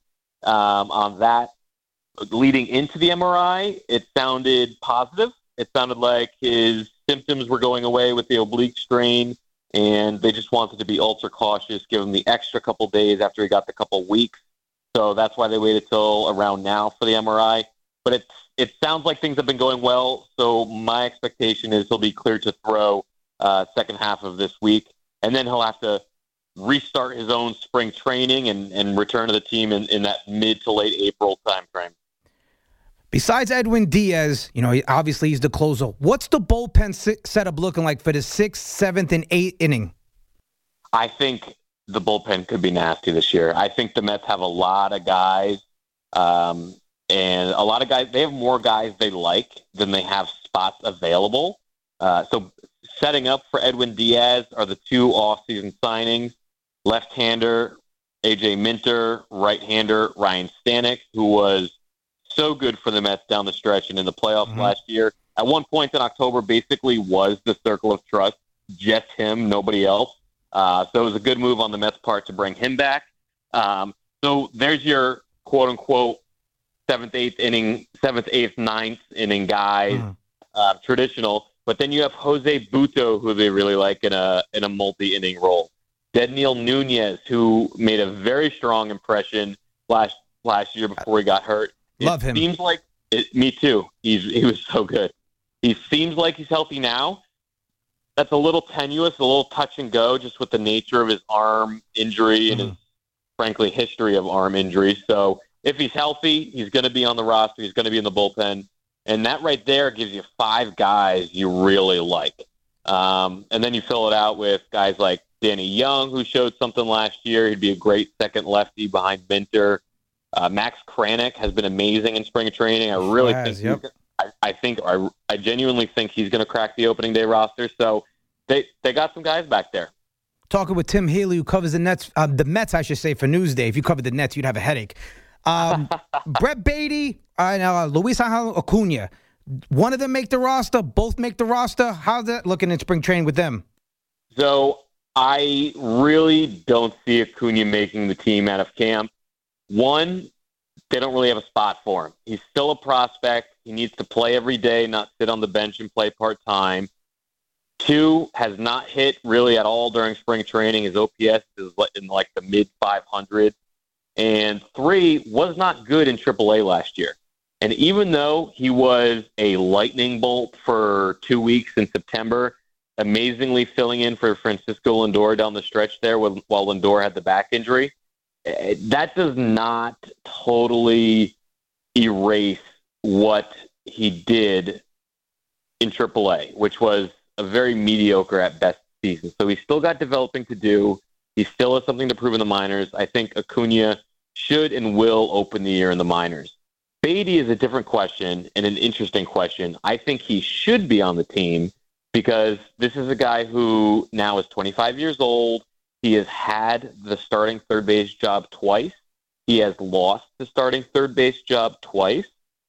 on that. Leading into the MRI, it sounded positive. It sounded like his symptoms were going away with the oblique strain, and they just wanted to be ultra cautious, give him the extra couple days after he got the couple weeks. So that's why they waited till around now for the MRI. But it sounds like things have been going well, so my expectation is he'll be cleared to throw second half of this week, and then he'll have to restart his own spring training and return to the team in that mid to late April timeframe. Besides Edwin Diaz, obviously he's the closer. What's the bullpen setup looking like for the 6th, 7th, and 8th inning? I think the bullpen could be nasty this year. I think the Mets have a lot of guys, and a lot of guys. They have more guys they like than they have spots available. So setting up for Edwin Diaz are the two off-season signings, left-hander A.J. Minter, right-hander Ryan Stanek, who was so good for the Mets down the stretch and in the playoffs last year. At one point in October, basically was the circle of trust, just him, nobody else. So it was a good move on the Mets' part to bring him back. So there's your quote-unquote 7th, 8th, 9th inning guys, traditional. But then you have Jose Butto, who they really like in a multi-inning role. Dedniel Nunez, who made a very strong impression last year before he got hurt. Love him. Seems like me too. He was so good. He seems like he's healthy now. That's a little tenuous, a little touch and go, just with the nature of his arm injury and his, frankly, history of arm injuries. So if he's healthy, he's going to be on the roster. He's going to be in the bullpen, and that right there gives you 5 guys you really like. And then you fill it out with guys like Danny Young, who showed something last year. He'd be a great second lefty behind Minter. Max Kranick has been amazing in spring training. I really think I genuinely think he's going to crack the opening day roster. So they got some guys back there. Talking with Tim Healy, who covers the Mets, I should say, for Newsday. If you covered the Nets, you'd have a headache. Brett Beatty and Luis Angel Acuna. One of them make the roster, both make the roster. How's that looking in spring training with them? So I really don't see Acuna making the team out of camp. One, they don't really have a spot for him. He's still a prospect. He needs to play every day, not sit on the bench and play part-time. Two, has not hit really at all during spring training. His OPS is in like the mid-500s. And three, was not good in AAA last year. And even though he was a lightning bolt for 2 weeks in September, amazingly filling in for Francisco Lindor down the stretch there while Lindor had the back injury, that does not totally erase what he did in AAA, which was a very mediocre at best season. So he's still got developing to do. He still has something to prove in the minors. I think Acuna should and will open the year in the minors. Beatty is a different question and an interesting question. I think he should be on the team because this is a guy who now is 25 years old. He has had the starting third base job twice. He has lost the starting third base job twice.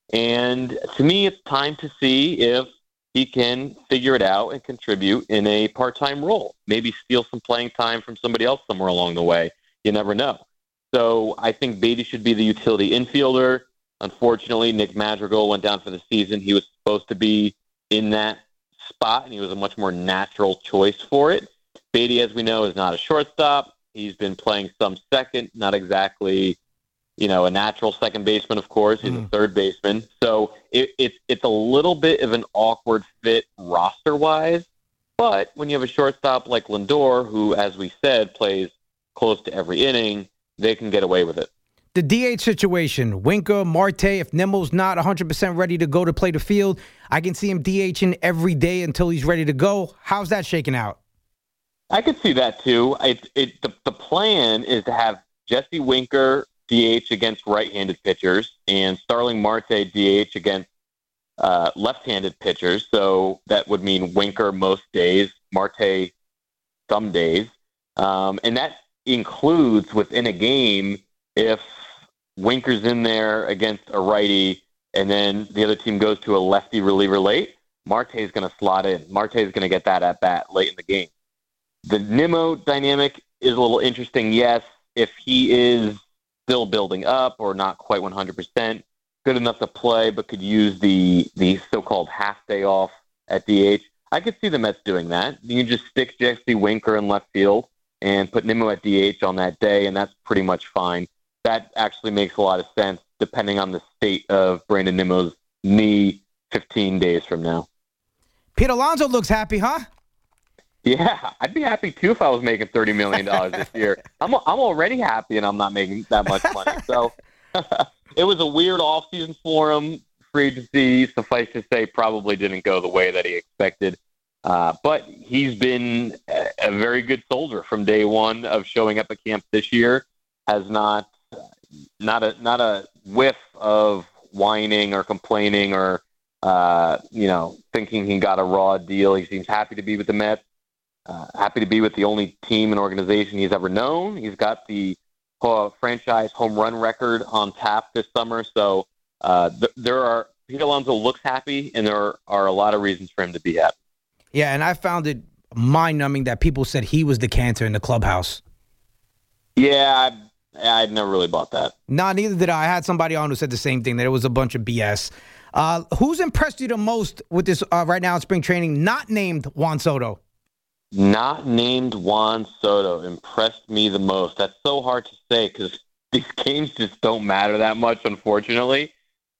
And to me, it's time to see if he can figure it out and contribute in a part-time role. Maybe steal some playing time from somebody else somewhere along the way. You never know. So I think Beatty should be the utility infielder. Unfortunately, Nick Madrigal went down for the season. He was supposed to be in that spot, and he was a much more natural choice for it. Beatty, as we know, is not a shortstop. He's been playing some second, not exactly, a natural second baseman, of course. He's a third baseman. So it's a little bit of an awkward fit roster-wise. But when you have a shortstop like Lindor, who, as we said, plays close to every inning, they can get away with it. The DH situation, Winker, Marte, if Nimmo's not 100% ready to go to play the field, I can see him DHing every day until he's ready to go. How's that shaking out? I could see that, too. The plan is to have Jesse Winker DH against right-handed pitchers and Starling Marte DH against left-handed pitchers. So that would mean Winker most days, Marte some days. And that includes within a game if Winker's in there against a righty and then the other team goes to a lefty reliever late, Marte's going to slot in. Marte's going to get that at bat late in the game. The Nimmo dynamic is a little interesting. Yes, if he is still building up or not quite 100%, good enough to play but could use the so-called half day off at DH, I could see the Mets doing that. You can just stick Jesse Winker in left field and put Nimmo at DH on that day, and that's pretty much fine. That actually makes a lot of sense depending on the state of Brandon Nimmo's knee 15 days from now. Pete Alonso looks happy, huh? Yeah, I'd be happy too if I was making $30 million this year. I'm already happy and I'm not making that much money. So it was a weird offseason for him. Free agency, suffice to say, probably didn't go the way that he expected. But he's been a very good soldier from day one of showing up at camp this year. Has not a whiff of whining or complaining or thinking he got a raw deal. He seems happy to be with the Mets, happy to be with the only team and organization he's ever known. He's got the franchise home run record on tap this summer. So Pete Alonso looks happy, and there are a lot of reasons for him to be happy. Yeah, and I found it mind-numbing that people said he was the cancer in the clubhouse. Yeah, I'd never really bought that. No, neither did I. I had somebody on who said the same thing, that it was a bunch of BS. Who's impressed you the most with this right now in spring training, not named Juan Soto? Not named Juan Soto impressed me the most. That's so hard to say because these games just don't matter that much, unfortunately.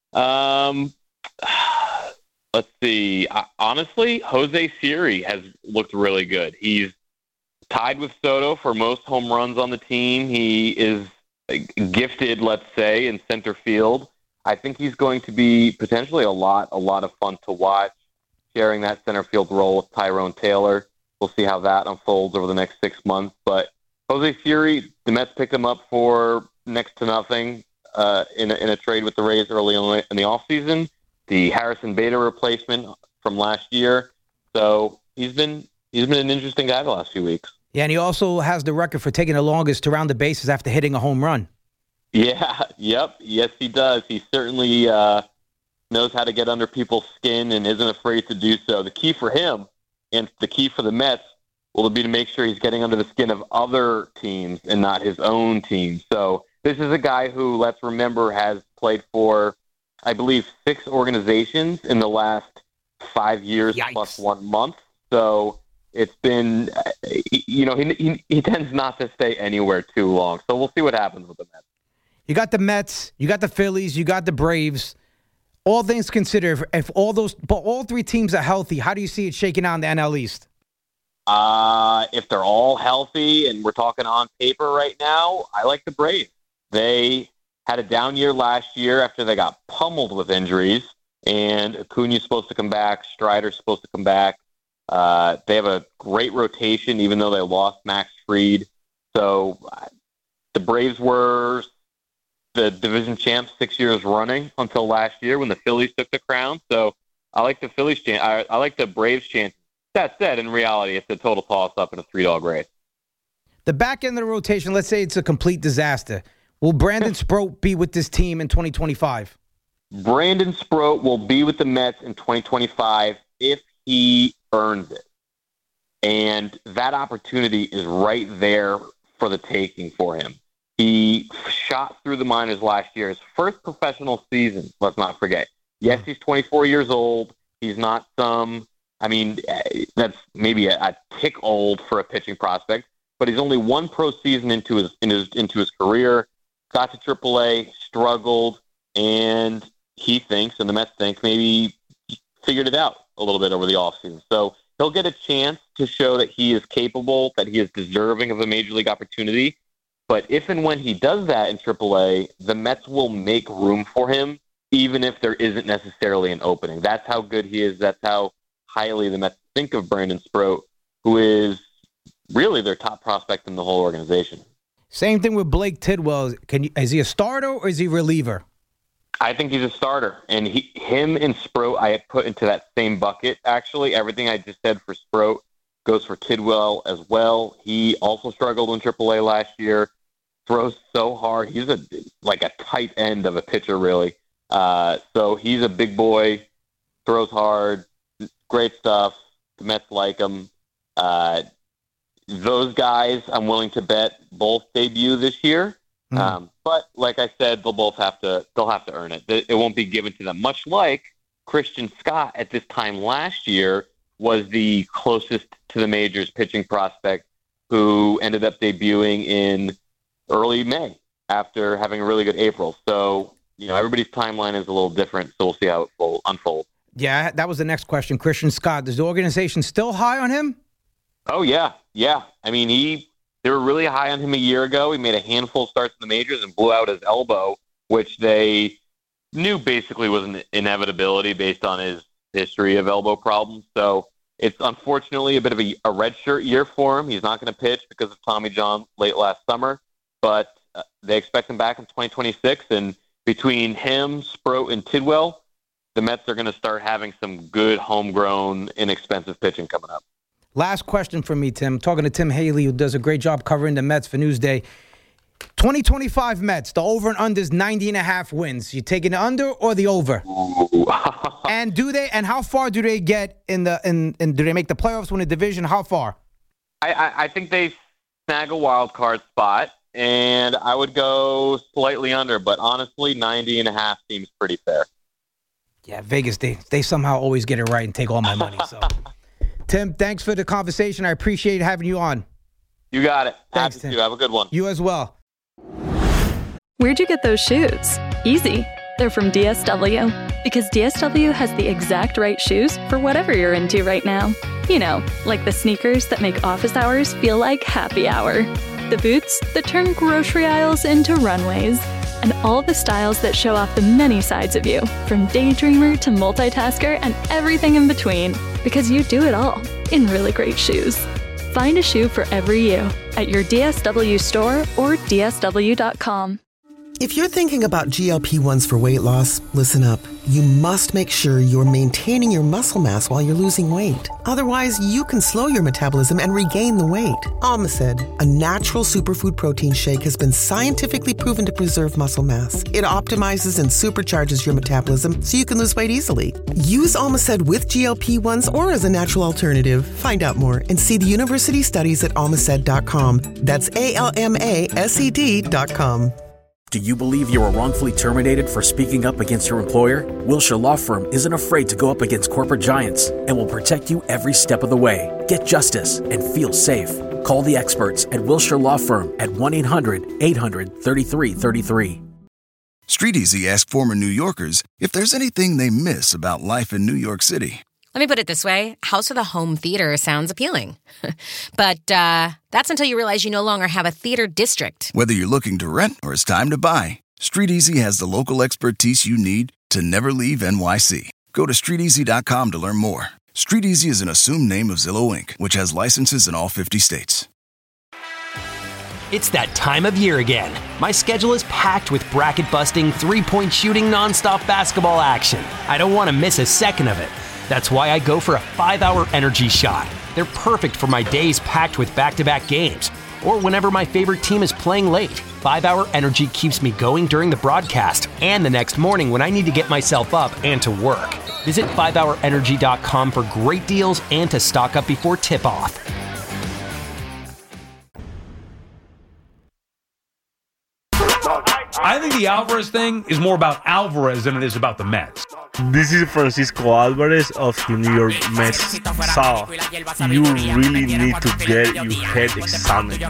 Let's see. Honestly, Jose Siri has looked really good. He's tied with Soto for most home runs on the team. He is gifted, let's say, in center field. I think he's going to be potentially a lot of fun to watch, sharing that center field role with Tyrone Taylor. We'll see how that unfolds over the next 6 months. But Jose Siri, the Mets picked him up for next to nothing in a trade with the Rays early in the offseason. the Harrison Bader replacement from last year. So he's been an interesting guy the last few weeks. Yeah, and he also has the record for taking the longest to round the bases after hitting a home run. Yeah, yep. Yes, he does. He certainly knows how to get under people's skin and isn't afraid to do so. The key for him and the key for the Mets will be to make sure he's getting under the skin of other teams and not his own team. So this is a guy who, let's remember, has played for, I believe, 6 organizations in the last 5 years plus 1 month. So it's been, he tends not to stay anywhere too long. So we'll see what happens with the Mets. You got the Mets, you got the Phillies, you got the Braves. All things considered, if all 3 teams are healthy, how do you see it shaking out in the NL East? If they're all healthy and we're talking on paper right now, I like the Braves. They had a down year last year after they got pummeled with injuries, and Acuna's supposed to come back. Strider's supposed to come back. They have a great rotation, even though they lost Max Fried. So the Braves were the division champs 6 years running until last year when the Phillies took the crown. So I like the Phillies chance. I like the Braves chance. That said, in reality, it's a total toss-up in a 3-dog race. The back end of the rotation, let's say it's a complete disaster. Will Brandon Sproat be with this team in 2025? Brandon Sproat will be with the Mets in 2025 if he earns it. And that opportunity is right there for the taking for him. He shot through the minors last year, his first professional season, let's not forget. Yes, he's 24 years old. He's not that's maybe a tick old for a pitching prospect, but he's only 1 pro season into his career, got to AAA, struggled, and he thinks, and the Mets think, maybe figured it out a little bit over the offseason. So he'll get a chance to show that he is capable, that he is deserving of a major league opportunity. But if and when he does that in AAA, the Mets will make room for him, even if there isn't necessarily an opening. That's how good he is. That's how highly the Mets think of Brandon Sproat, who is really their top prospect in the whole organization. Same thing with Blake Tidwell. Is he a starter or is he a reliever? I think he's a starter, and him and Sproat I put into that same bucket, actually. Everything I just said for Sproat goes for Tidwell as well. He also struggled in AAA last year, throws so hard. He's like a tight end of a pitcher, really. So he's a big boy, throws hard, great stuff. The Mets like him. Those guys, I'm willing to bet, both debut this year. But like I said, they'll have to earn it. It won't be given to them. Much like Christian Scott at this time last year was the closest to the majors pitching prospect who ended up debuting in early May after having a really good April. So, everybody's timeline is a little different, so we'll see how it unfolds. Yeah, that was the next question. Christian Scott, is the organization still high on him? Oh, yeah. I mean, they were really high on him a year ago. He made a handful of starts in the majors and blew out his elbow, which they knew basically was an inevitability based on his history of elbow problems. So it's unfortunately a bit of a redshirt year for him. He's not going to pitch because of Tommy John late last summer, but they expect him back in 2026. And between him, Sproat, and Tidwell, the Mets are going to start having some good homegrown, inexpensive pitching coming up. Last question from me, Tim. Talking to Tim Haley, who does a great job covering the Mets for Newsday. 2025 Mets, the over and under is 90.5 wins. You taking the under or the over? And how far do they get in do they make the playoffs, win the division? How far? I think they snag a wild card spot, and I would go slightly under, but honestly, 90.5 seems pretty fair. Yeah, Vegas, they somehow always get it right and take all my money. So, Tim, thanks for the conversation. I appreciate having you on. You got it. Thanks, Tim. Have a good one. You as well. Where'd you get those shoes? Easy. They're from DSW. Because DSW has the exact right shoes for whatever you're into right now. Like the sneakers that make office hours feel like happy hour. The boots that turn grocery aisles into runways. And all the styles that show off the many sides of you, from daydreamer to multitasker and everything in between. Because you do it all in really great shoes. Find a shoe for every you at your DSW store or DSW.com. If you're thinking about GLP-1s for weight loss, listen up. You must make sure you're maintaining your muscle mass while you're losing weight. Otherwise, you can slow your metabolism and regain the weight. Almacid, a natural superfood protein shake, has been scientifically proven to preserve muscle mass. It optimizes and supercharges your metabolism so you can lose weight easily. Use Almacid with GLP-1s or as a natural alternative. Find out more and see the university studies at almacid.com. That's ALMASED.com. Do you believe you were wrongfully terminated for speaking up against your employer? Wilshire Law Firm isn't afraid to go up against corporate giants and will protect you every step of the way. Get justice and feel safe. Call the experts at Wilshire Law Firm at 1-800-800-3333. StreetEasy asked former New Yorkers if there's anything they miss about life in New York City. Let me put it this way. House with a home theater sounds appealing. But that's until you realize you no longer have a theater district. Whether you're looking to rent or it's time to buy, StreetEasy has the local expertise you need to never leave NYC. Go to StreetEasy.com to learn more. StreetEasy is an assumed name of Zillow Inc., which has licenses in all 50 states. It's that time of year again. My schedule is packed with bracket-busting, three-point shooting, nonstop basketball action. I don't want to miss a second of it. That's why I go for a 5-hour energy shot. They're perfect for my days packed with back-to-back games, or whenever my favorite team is playing late. 5-hour energy keeps me going during the broadcast and the next morning when I need to get myself up and to work. Visit 5hourenergy.com for great deals and to stock up before tip-off. I think the Alvarez thing is more about Alvarez than it is about the Mets. This is Francisco Alvarez of the New York Mets. So, you really need to get your head examined.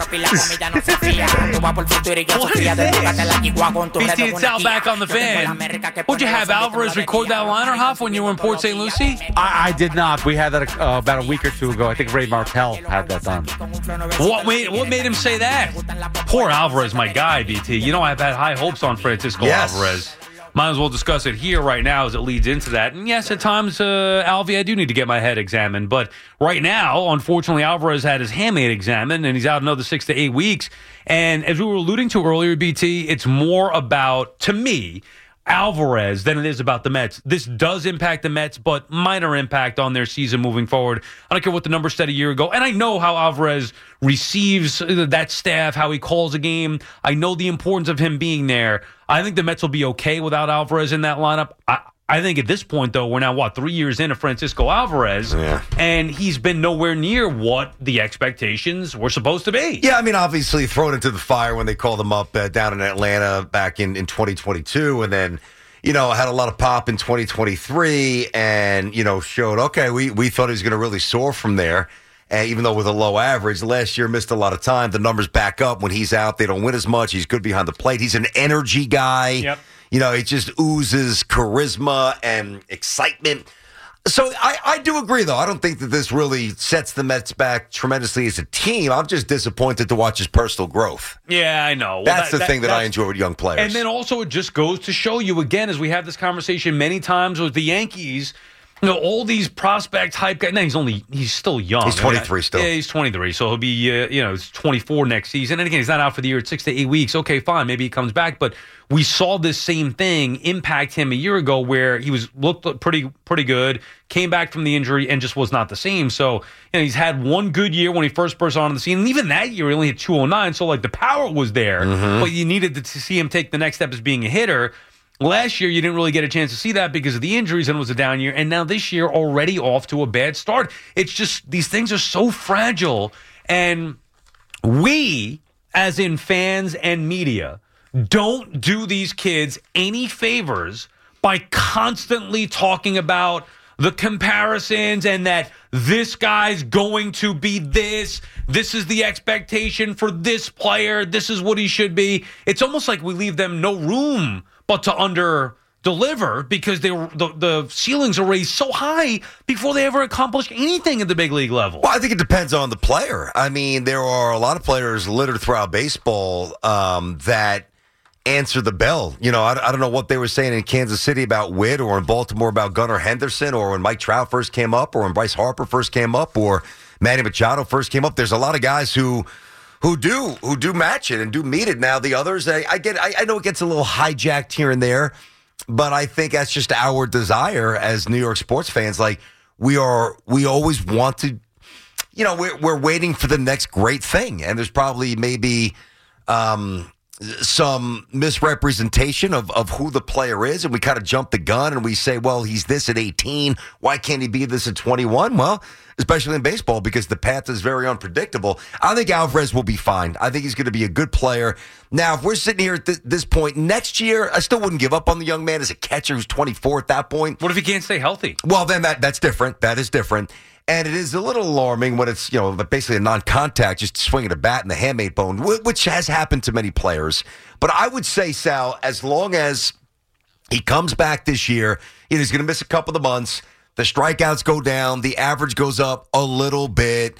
BT, it's Al back on the Fan. Would you have Alvarez record that liner, Huff, when you were in Port St. Lucie? I did not. We had that about a week or two ago. I think Ray Martell had that done. What made him say that? Poor Alvarez, my guy, BT. You know I've had high hopes on Francisco Alvarez. Might as well discuss it here right now as it leads into that. And yes, at times, Alvy, I do need to get my head examined. But right now, unfortunately, Alvarez had his hamate examined, and he's out another 6 to 8 weeks. And as we were alluding to earlier, BT, it's more about, to me, Alvarez than it is about the Mets. This does impact the Mets, but minor impact on their season moving forward. I don't care what the numbers said a year ago. And I know how Alvarez receives that staff, how he calls a game. I know the importance of him being there. I think the Mets will be okay without Alvarez in that lineup. I think at this point, though, we're now, 3 years into Francisco Alvarez, and he's been nowhere near what the expectations were supposed to be. Yeah, I mean, obviously thrown into the fire when they called him up down in Atlanta back in 2022, and then, had a lot of pop in 2023 and, showed, okay, we thought he was going to really soar from there. And even though with a low average, last year missed a lot of time. The numbers back up when he's out. They don't win as much. He's good behind the plate. He's an energy guy. Yep. He just oozes charisma and excitement. So I do agree, though. I don't think that this really sets the Mets back tremendously as a team. I'm just disappointed to watch his personal growth. Yeah, I know. That's the thing that I enjoy with young players. And then also it just goes to show you, again, as we have this conversation many times with the Yankees, all these prospect hype guys. No, he's still young. He's 23 still. Yeah, he's 23. So he'll be, he's 24 next season. And again, he's not out for the year at 6 to 8 weeks. Okay, fine. Maybe he comes back. But we saw this same thing impact him a year ago where he looked pretty good, came back from the injury and just was not the same. So, he's had one good year when he first burst onto the scene. And even that year, he only hit 209. So, the power was there. Mm-hmm. But you needed to see him take the next step as being a hitter. Last year, you didn't really get a chance to see that because of the injuries and it was a down year. And now this year, already off to a bad start. It's just, these things are so fragile. And we, as in fans and media, don't do these kids any favors by constantly talking about the comparisons and that this guy's going to be this is the expectation for this player, this is what he should be. It's almost like we leave them no room but to under-deliver because the ceilings are raised so high before they ever accomplish anything at the big league level. Well, I think it depends on the player. I mean, there are a lot of players littered throughout baseball that answer the bell. I don't know what they were saying in Kansas City about Witt or in Baltimore about Gunnar Henderson or when Mike Trout first came up or when Bryce Harper first came up or Manny Machado first came up. There's a lot of guys who who do match it and do meet it. Now the others, I know it gets a little hijacked here and there, but I think that's just our desire as New York sports fans. Like we always want to, we're waiting for the next great thing, and there's probably maybe some misrepresentation of who the player is, and we kind of jump the gun and we say, well, he's this at 18. Why can't he be this at 21? Well, especially in baseball, because the path is very unpredictable. I think Alvarez will be fine. I think he's going to be a good player. Now, if we're sitting here at this point next year, I still wouldn't give up on the young man as a catcher who's 24 at that point. What if he can't stay healthy? Well, then that's different. That is different. And it is a little alarming when it's, basically a non-contact, just swinging a bat in the hamate bone, which has happened to many players. But I would say, Sal, as long as he comes back this year, he's going to miss a couple of months, the strikeouts go down, the average goes up a little bit,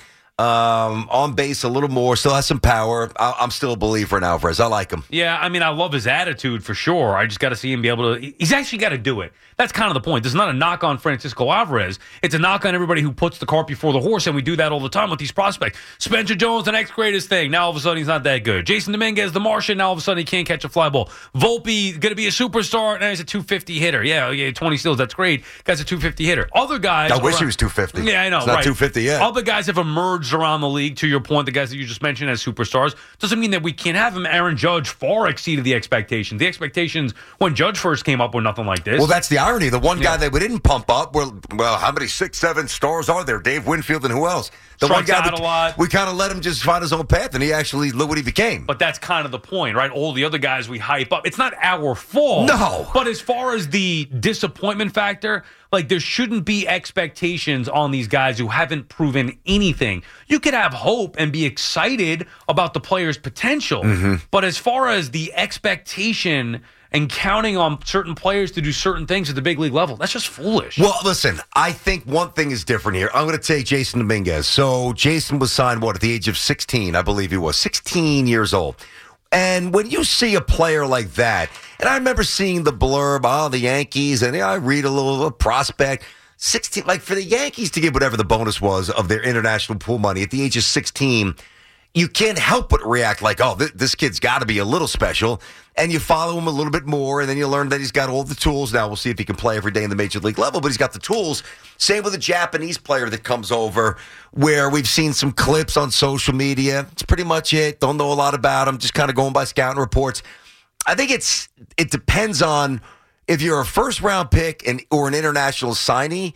on base a little more, still has some power. I'm still a believer in Alvarez. I like him. Yeah, I mean, I love his attitude for sure. I just got to see him be able to. He's actually got to do it. That's kind of the point. This is not a knock on Francisco Alvarez. It's a knock on everybody who puts the cart before the horse, and we do that all the time with these prospects. Spencer Jones, the next greatest thing. Now all of a sudden he's not that good. Jason Dominguez, the Martian. Now all of a sudden he can't catch a fly ball. Volpe, going to be a superstar. Now he's a 250 hitter. Yeah, 20 steals. That's great. Guy's a 250 hitter. Other guys. I wish he was 250. Yeah, I know. It's not right. 250 yet. Other guys have emerged around the league. To your point, the guys that you just mentioned as superstars doesn't mean that we can't have him. Aaron Judge far exceeded the expectations. The expectations when Judge first came up were nothing like this. Well, that's the irony. The one guy that we didn't pump up, well, how many 6, 7 stars are there? Dave Winfield and who else? The Strikes one guy out a lot. We kind of let him just find his own path, and he actually look what he became. But that's kind of the point, right? All the other guys we hype up. It's not our fault. No. But as far as the disappointment factor, like there shouldn't be expectations on these guys who haven't proven anything. You could have hope and be excited about the player's potential. Mm-hmm. But as far as the expectation and counting on certain players to do certain things at the big league level, that's just foolish. Well, listen, I think one thing is different here. I'm going to take Jason Dominguez. So Jason was signed, at the age of 16, I believe he was, 16 years old. And when you see a player like that, and I remember seeing the blurb, the Yankees, and I read a little prospect, 16, like for the Yankees to give whatever the bonus was of their international pool money at the age of 16, you can't help but react like, this kid's got to be a little special. And you follow him a little bit more, and then you learn that he's got all the tools. Now we'll see if he can play every day in the major league level, but he's got the tools. Same with a Japanese player that comes over, where we've seen some clips on social media. It's pretty much it. Don't know a lot about him, just kind of going by scouting reports. I think it depends on if you're a first-round pick or an international signee.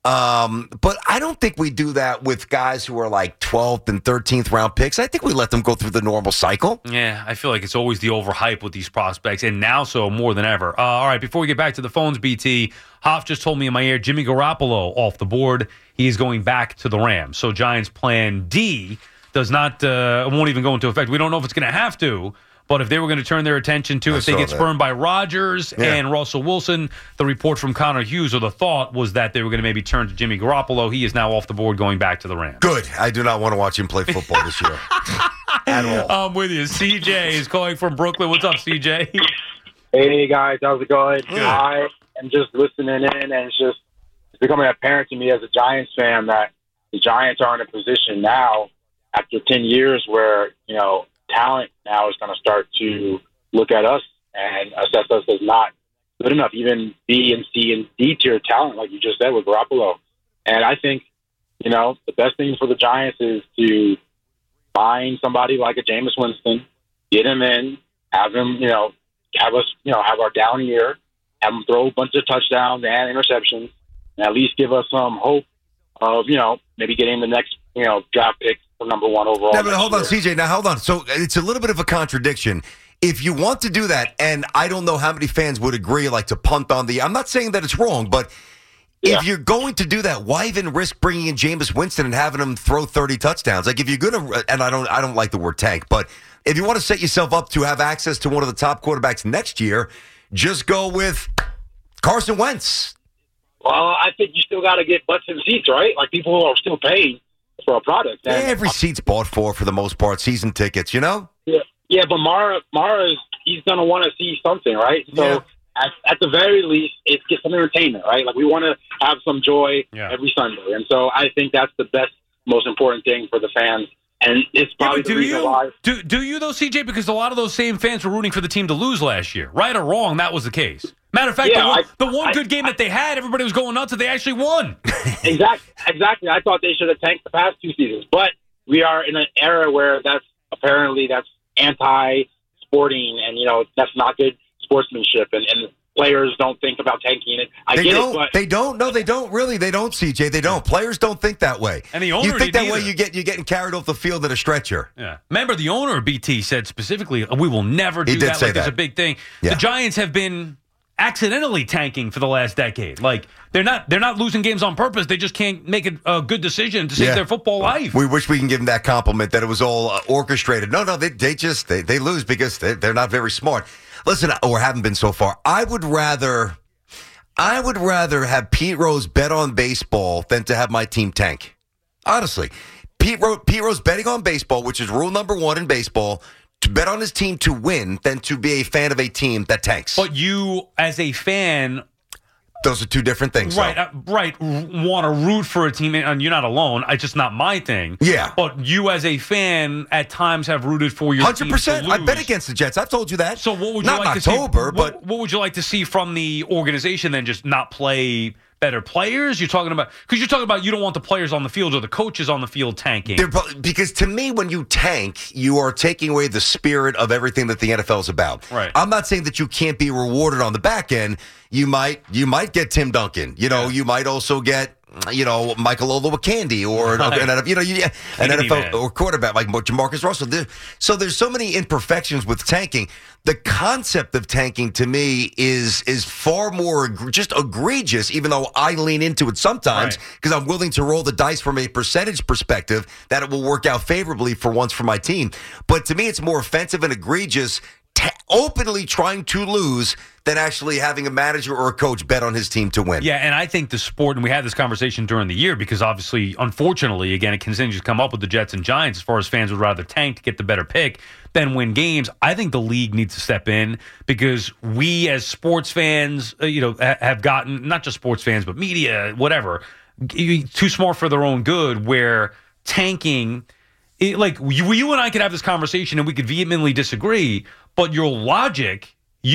But I don't think we do that with guys who are like 12th and 13th round picks. I think we let them go through the normal cycle. Yeah, I feel like it's always the overhype with these prospects, and now so more than ever. All right, before we get back to the phones, BT, Hoff just told me in my ear, Jimmy Garoppolo off the board. He is going back to the Rams. So Giants plan D does not, won't even go into effect. We don't know if it's going to have to. But if they were going to turn their attention to if they get spurned by Rodgers and Russell Wilson, the report from Connor Hughes or the thought was that they were going to maybe turn to Jimmy Garoppolo. He is now off the board going back to the Rams. Good. I do not want to watch him play football this year at all. I'm with you. CJ is calling from Brooklyn. What's up, CJ? Hey, guys. How's it going? Good. I am just listening in, and it's becoming apparent to me as a Giants fan that the Giants are in a position now after 10 years where, talent now is going to start to look at us and assess us as not good enough, even B and C and D tier talent, like you just said with Garoppolo. And I think, the best thing for the Giants is to find somebody like a Jameis Winston, get him in, have him, have us, have our down year, have him throw a bunch of touchdowns and interceptions, and at least give us some hope of, maybe getting the next, draft pick for number 1 overall. No, but hold on, CJ. Now, hold on. So it's a little bit of a contradiction. If you want to do that, and I don't know how many fans would agree, like to punt on I'm not saying that it's wrong, but if you're going to do that, why even risk bringing in Jameis Winston and having him throw 30 touchdowns? Like if you're going to, and I don't like the word tank, but if you want to set yourself up to have access to one of the top quarterbacks next year, just go with Carson Wentz. Well, I think you still got to get butts in seats, right? Like people are still paying for a product. And every seat's bought for the most part, season tickets, Yeah, but Mara, he's going to want to see something, right? So at the very least, it's get some entertainment, right? Like we want to have some joy every Sunday. And so I think that's the best, most important thing for the fans And it's probably the reason why. Do you, though, CJ? Because a lot of those same fans were rooting for the team to lose last year. Right or wrong, that was the case. Matter of fact, the one good game that they had, everybody was going nuts, and they actually won. Exactly. I thought they should have tanked the past 2 seasons. But we are in an era where that's anti-sporting, and, that's not good sportsmanship. And players don't think about tanking it. They don't. No, they don't. Really, they don't, CJ. They don't. Players don't think that way. And the owner you think that either. way, you're getting carried off the field in a stretcher. Yeah. Remember, the owner of BT said specifically, "We will never do He did that." say Like, that. it's a big thing. Yeah. The Giants have been accidentally tanking for the last decade. Like they're not losing games on purpose. They just can't make a good decision to save their football life. We wish we can give them that compliment that it was all orchestrated. No, they lose because they're not very smart. Listen, or haven't been so far. I would rather have Pete Rose bet on baseball than to have my team tank. Honestly, Pete Rose betting on baseball, which is rule number 1 in baseball, to bet on his team to win than to be a fan of a team that tanks. But you, as a fan, those are two different things. Right, want to root for a team, and you're not alone. It's just not my thing. Yeah. But you, as a fan, at times have rooted for your 100%. team to lose. I bet against the Jets. I've told you that. So what would you not like in to October, see? but what would you like to see from the organization then? Just not play better players? You're talking about you don't want the players on the field or the coaches on the field tanking. Because to me, when you tank, you are taking away the spirit of everything that the NFL is about. Right. I'm not saying that you can't be rewarded on the back end. You might get Tim Duncan. You might also get Michael Olowokandi or an NFL or quarterback like Jamarcus Russell. So there's so many imperfections with tanking. The concept of tanking to me is far more just egregious, even though I lean into it sometimes because I'm willing to roll the dice from a percentage perspective that it will work out favorably for once for my team. But to me, it's more offensive and egregious openly trying to lose than actually having a manager or a coach bet on his team to win. Yeah, and I think the sport, and we had this conversation during the year because obviously, unfortunately, again, it continues to come up with the Jets and Giants as far as fans would rather tank to get the better pick than win games. I think the league needs to step in because we as sports fans, have gotten, not just sports fans, but media, whatever, too smart for their own good where tanking, you and I could have this conversation and we could vehemently disagree, but your logic,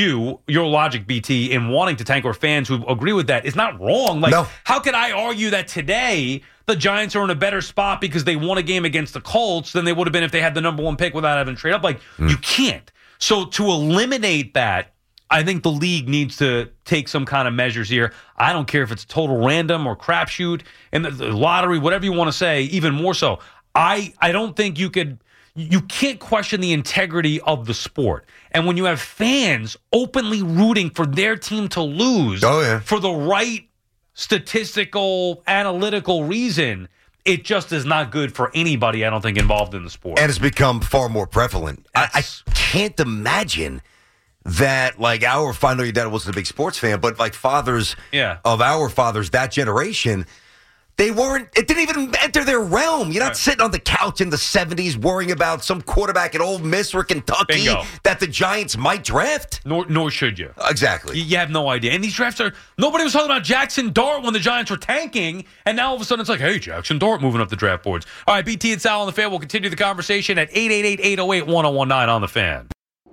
BT, in wanting to tank, or fans who agree with that, is not wrong. No. How could I argue that today the Giants are in a better spot because they won a game against the Colts than they would have been if they had the number 1 pick without having to trade up? You can't. So to eliminate that, I think the league needs to take some kind of measures here. I don't care if it's total random or crapshoot and the lottery, whatever you want to say, even more so. I don't think you can't question the integrity of the sport. And when you have fans openly rooting for their team to lose for the right statistical, analytical reason, it just is not good for anybody, I don't think, involved in the sport. And it's become far more prevalent. I can't imagine that, I know your dad wasn't a big sports fan, but fathers of our fathers, that generation, it didn't even enter their realm. You're not sitting on the couch in the 70s worrying about some quarterback at Ole Miss or Kentucky that the Giants might draft. Nor should you. Exactly. You have no idea. And these drafts nobody was talking about Jackson Dart when the Giants were tanking, and now all of a sudden it's like, hey, Jackson Dart moving up the draft boards. All right, BT and Sal on the Fan. We'll continue the conversation at 888-808-1019 on the Fan.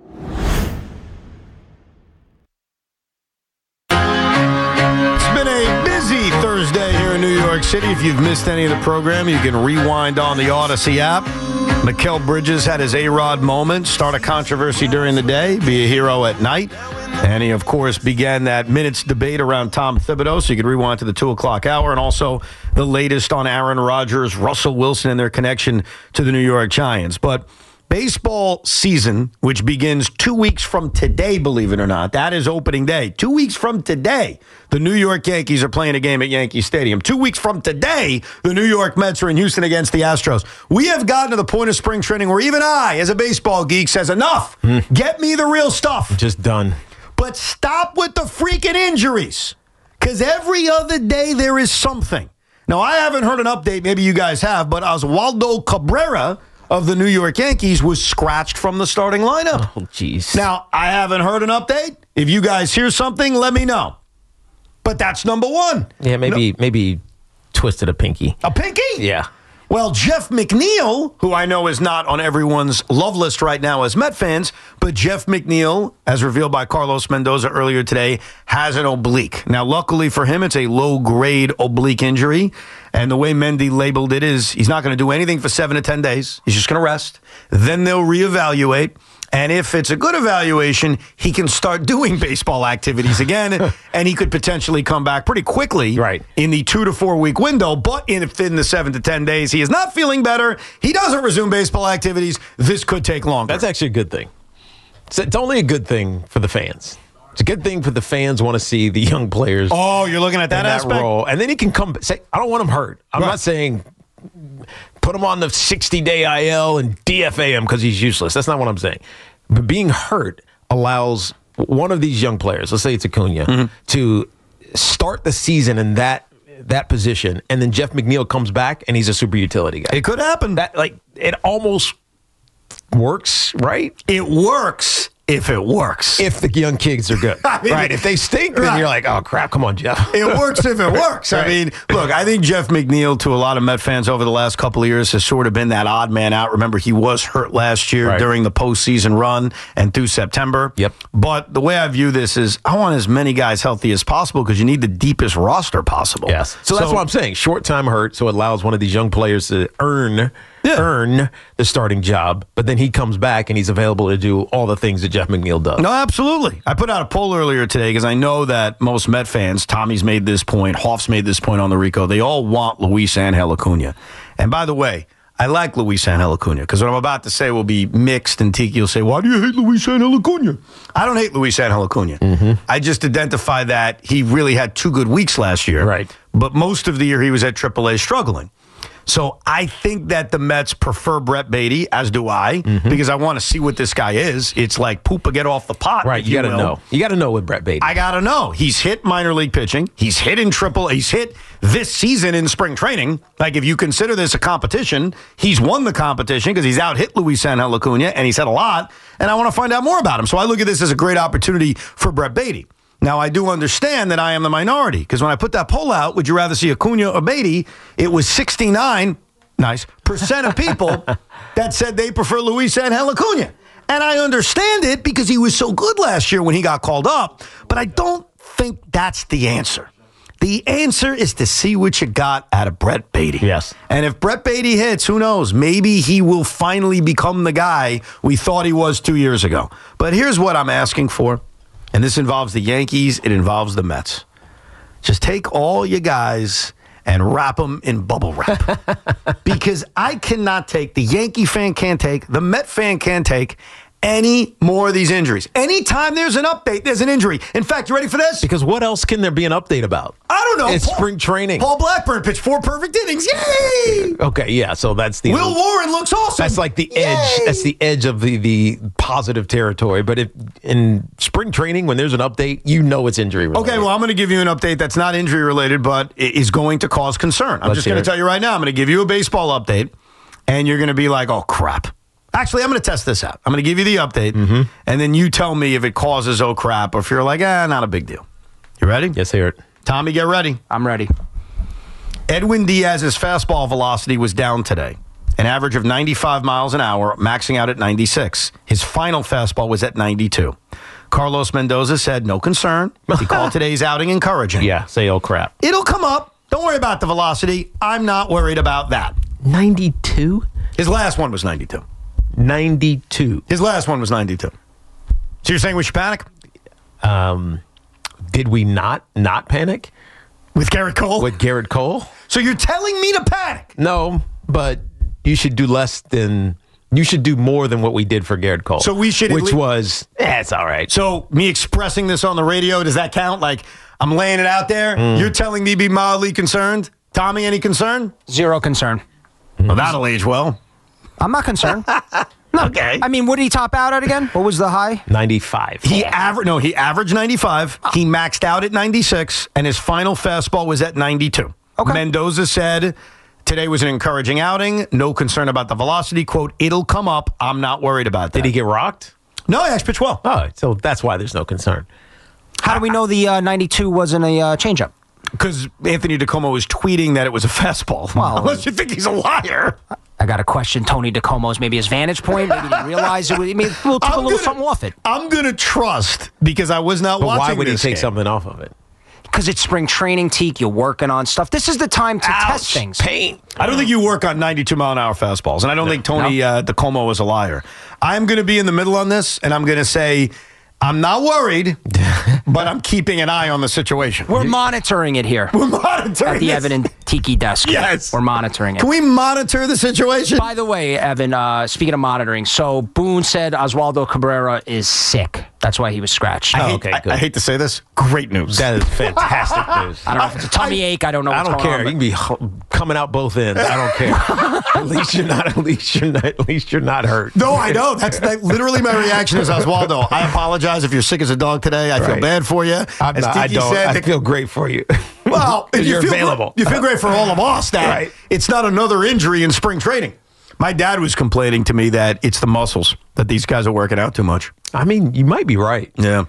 Been a busy Thursday here in New York City. If you've missed any of the program, you can rewind on the Odyssey app. Mikal Bridges had his A-Rod moment, start a controversy during the day, be a hero at night. And he, of course, began that minutes debate around Tom Thibodeau, so you can rewind to the 2 o'clock hour, and also the latest on Aaron Rodgers, Russell Wilson, and their connection to the New York Giants. But baseball season, which begins 2 weeks from today, believe it or not, that is opening day. 2 weeks from today, the New York Yankees are playing a game at Yankee Stadium. 2 weeks from today, the New York Mets are in Houston against the Astros. We have gotten to the point of spring training where even I, as a baseball geek, says enough. Get me the real stuff. Just done. But stop with the freaking injuries, because every other day there is something. Now, I haven't heard an update. Maybe you guys have, but Oswaldo Cabrera of the New York Yankees was scratched from the starting lineup. Oh, jeez. Now, I haven't heard an update. If you guys hear something, let me know. But that's number one. Yeah, maybe twisted a pinky. A pinky? Yeah. Well, Jeff McNeil, who I know is not on everyone's love list right now as Met fans, but Jeff McNeil, as revealed by Carlos Mendoza earlier today, has an oblique. Now, luckily for him, it's a low-grade oblique injury, and the way Mendy labeled it is he's not going to do anything for 7 to 10 days. He's just going to rest. Then they'll reevaluate. And if it's a good evaluation, he can start doing baseball activities again, and he could potentially come back pretty quickly in the 2 to 4 week window. But within the 7 to 10 days, he is not feeling better. He doesn't resume baseball activities. This could take longer. That's actually a good thing. It's only a good thing for the fans. It's a good thing for the fans want to see the young players. Oh, you're looking at that aspect? Role. And then he can come say, I don't want him hurt. I'm not saying put him on the 60-day IL and DFA him because he's useless. That's not what I'm saying. But being hurt allows one of these young players, let's say it's Acuna, to start the season in that position, and then Jeff McNeil comes back and he's a super utility guy. It could happen. It almost works, right? It works. If it works. If the young kids are good. Right. If they stink, then you're like, oh, crap, come on, Jeff. It works if it works. I mean, look, I think Jeff McNeil, to a lot of Met fans over the last couple of years, has sort of been that odd man out. Remember, he was hurt last year during the postseason run and through September. Yep. But the way I view this is I want as many guys healthy as possible because you need the deepest roster possible. Yes. So that's what I'm saying. Short time hurt, so it allows one of these young players to earn the starting job, but then he comes back and he's available to do all the things that Jeff McNeil does. No, absolutely. I put out a poll earlier today because I know that most Met fans, Tommy's made this point, Hoff's made this point on the Rico, they all want Luis Angel Acuna. And by the way, I like Luis Angel Acuna because what I'm about to say will be mixed, and Tiki will say, why do you hate Luis Angel Acuna? I don't hate Luis Angel Acuna. I just identify that he really had 2 good weeks last year. Right. But most of the year he was at AAA struggling. So I think that the Mets prefer Brett Beatty, as do I, because I want to see what this guy is. It's like poop or get off the pot. Right, you got to know. You got to know with Brett Beatty. I got to know. He's hit minor league pitching. He's hit in he's hit this season in spring training. Like, if you consider this a competition, he's won the competition because he's out-hit Luis Angel Acuna, and he's hit a lot, and I want to find out more about him. So I look at this as a great opportunity for Brett Beatty. Now, I do understand that I am the minority because when I put that poll out, would you rather see Acuna or Beatty, it was 69% of people that said they prefer Luis Angel Acuna. And I understand it because he was so good last year when he got called up, but I don't think that's the answer. The answer is to see what you got out of Brett Beatty. Yes. And if Brett Beatty hits, who knows? Maybe he will finally become the guy we thought he was 2 years ago. But here's what I'm asking for. And this involves the Yankees. It involves the Mets. Just take all you guys and wrap them in bubble wrap. Because I cannot take, the Yankee fan can't take, the Met fan can't take any more of these injuries. Anytime there's an update, there's an injury. In fact, you ready for this? Because what else can there be an update about? I don't know. It's spring training. Paul Blackburn pitched 4 perfect innings. Yay! Okay, yeah, so that's the... Will Warren looks awesome. That's like the edge. That's the edge of the positive territory. But if in spring training, when there's an update, you know it's injury related. Okay, well, I'm going to give you an update that's not injury related, but is going to cause concern. I'm just going to tell you right now, I'm going to give you a baseball update, and you're going to be like, oh, crap. Actually, I'm going to test this out. I'm going to give you the update, and then you tell me if it causes oh crap or if you're like, not a big deal. You ready? Yes, hear it. Tommy, get ready. I'm ready. Edwin Diaz's fastball velocity was down today, an average of 95 miles an hour, maxing out at 96. His final fastball was at 92. Carlos Mendoza said no concern. He called today's outing encouraging. Yeah, say oh crap. It'll come up. Don't worry about the velocity. I'm not worried about that. 92? His last one was 92. 92. His last one was 92. So you're saying we should panic? Did we not panic? With Garrett Cole? With Garrett Cole? So you're telling me to panic? No, but you should do you should do more than what we did for Garrett Cole. So we should... it's all right. So me expressing this on the radio, does that count? Like, I'm laying it out there? You're telling me to be mildly concerned? Tommy, any concern? Zero concern. Well, that'll age well. I'm not concerned. No. Okay. I mean, what did he top out at again? What was the high? 95. He averaged 95. He maxed out at 96, and his final fastball was at 92. Okay. Mendoza said today was an encouraging outing. No concern about the velocity. Quote, it'll come up. I'm not worried about that. Did he get rocked? No, he actually pitched well. Oh, so that's why there's no concern. How do we know the 92 wasn't a changeup? because Anthony DeComo was tweeting that it was a fastball. Well, unless you think he's a liar. I got to question Tony DeComo's maybe his vantage point. Maybe he didn't realize it. Maybe took a little something off it. I'm going to trust because I was not watching. Why would he this take game. something off of it? Because it's spring training, Teak. You're working on stuff. This is the time to test things. Pain. I don't think you work on 92-mile-an-hour fastballs, and I don't think Tony DeComo is a liar. I'm going to be in the middle on this, and I'm going to say I'm not worried, but I'm keeping an eye on the situation. We're monitoring it here. We're monitoring at the this. Evan and Tiki desk. Yes. We're monitoring it. Can we monitor the situation? By the way, Evan, speaking of monitoring, so Boone said Oswaldo Cabrera is sick. That's why he was scratched. I hate to say this. Great news. That is fantastic news. I don't know if it's a tummy ache. I don't know what's I don't going care. on. You can be coming out both ends. I don't care. At least you're not hurt. No, I know. That's literally my reaction is Oswaldo. I apologize if you're sick as a dog today. I feel bad for you. I don't. I feel great for you. Well, you're available. You feel great for all of us that it's not another injury in spring training. My dad was complaining to me that it's the muscles that these guys are working out too much. I mean, you might be right. Yeah.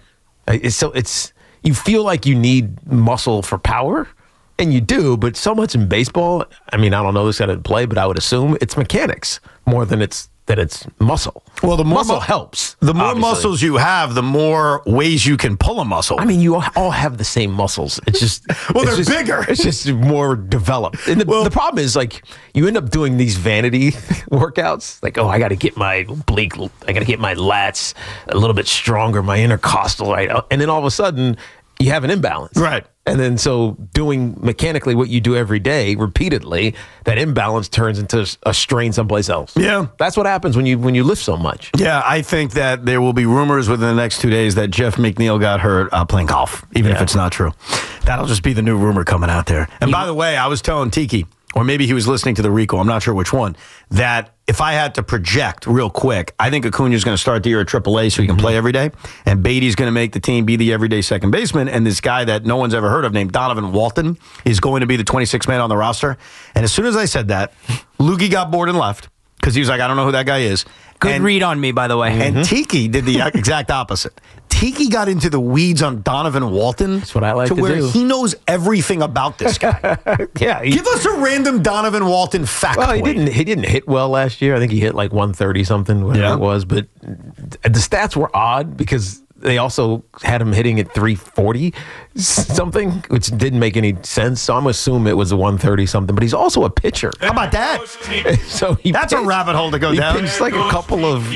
It's you feel like you need muscle for power, and you do, but so much in baseball. I mean, I don't know this how to play, but I would assume it's mechanics more than it's muscle. Well, the more muscle helps. The more obviously. muscles you have, the more ways you can pull a muscle. I mean, you all have the same muscles. It's just they're bigger. It's just more developed. And the problem is, like, you end up doing these vanity workouts. Like, I got to get my oblique, I got to get my lats a little bit stronger, my intercostal, right? And then all of a sudden, you have an imbalance. Right. And then so doing mechanically what you do every day repeatedly, that imbalance turns into a strain someplace else. Yeah. That's what happens when you lift so much. Yeah, I think that there will be rumors within the next 2 days that Jeff McNeil got hurt playing golf, even if it's not true. That'll just be the new rumor coming out there. And by the way, I was telling Tiki, or maybe he was listening to the Rico, I'm not sure which one, that if I had to project real quick, I think Acuna's going to start the year at AAA so he can play every day. And Beatty's going to make the team be the everyday second baseman. And this guy that no one's ever heard of named Donovan Walton is going to be the 26th man on the roster. And as soon as I said that, Lukey got bored and left because he was like, I don't know who that guy is. Good read on me, by the way. And Tiki did the exact opposite. Tiki got into the weeds on Donovan Walton. That's what I like to where do. he knows everything about this guy. Give us a random Donovan Walton factoid. Well, he didn't hit well last year. I think he hit like 130 something, whatever it was. But the stats were odd because they also had him hitting at 340 something, which didn't make any sense. So I'm assuming it was a 130 something. But he's also a pitcher. How about that? So that's a rabbit hole to go down. He pitched like a couple of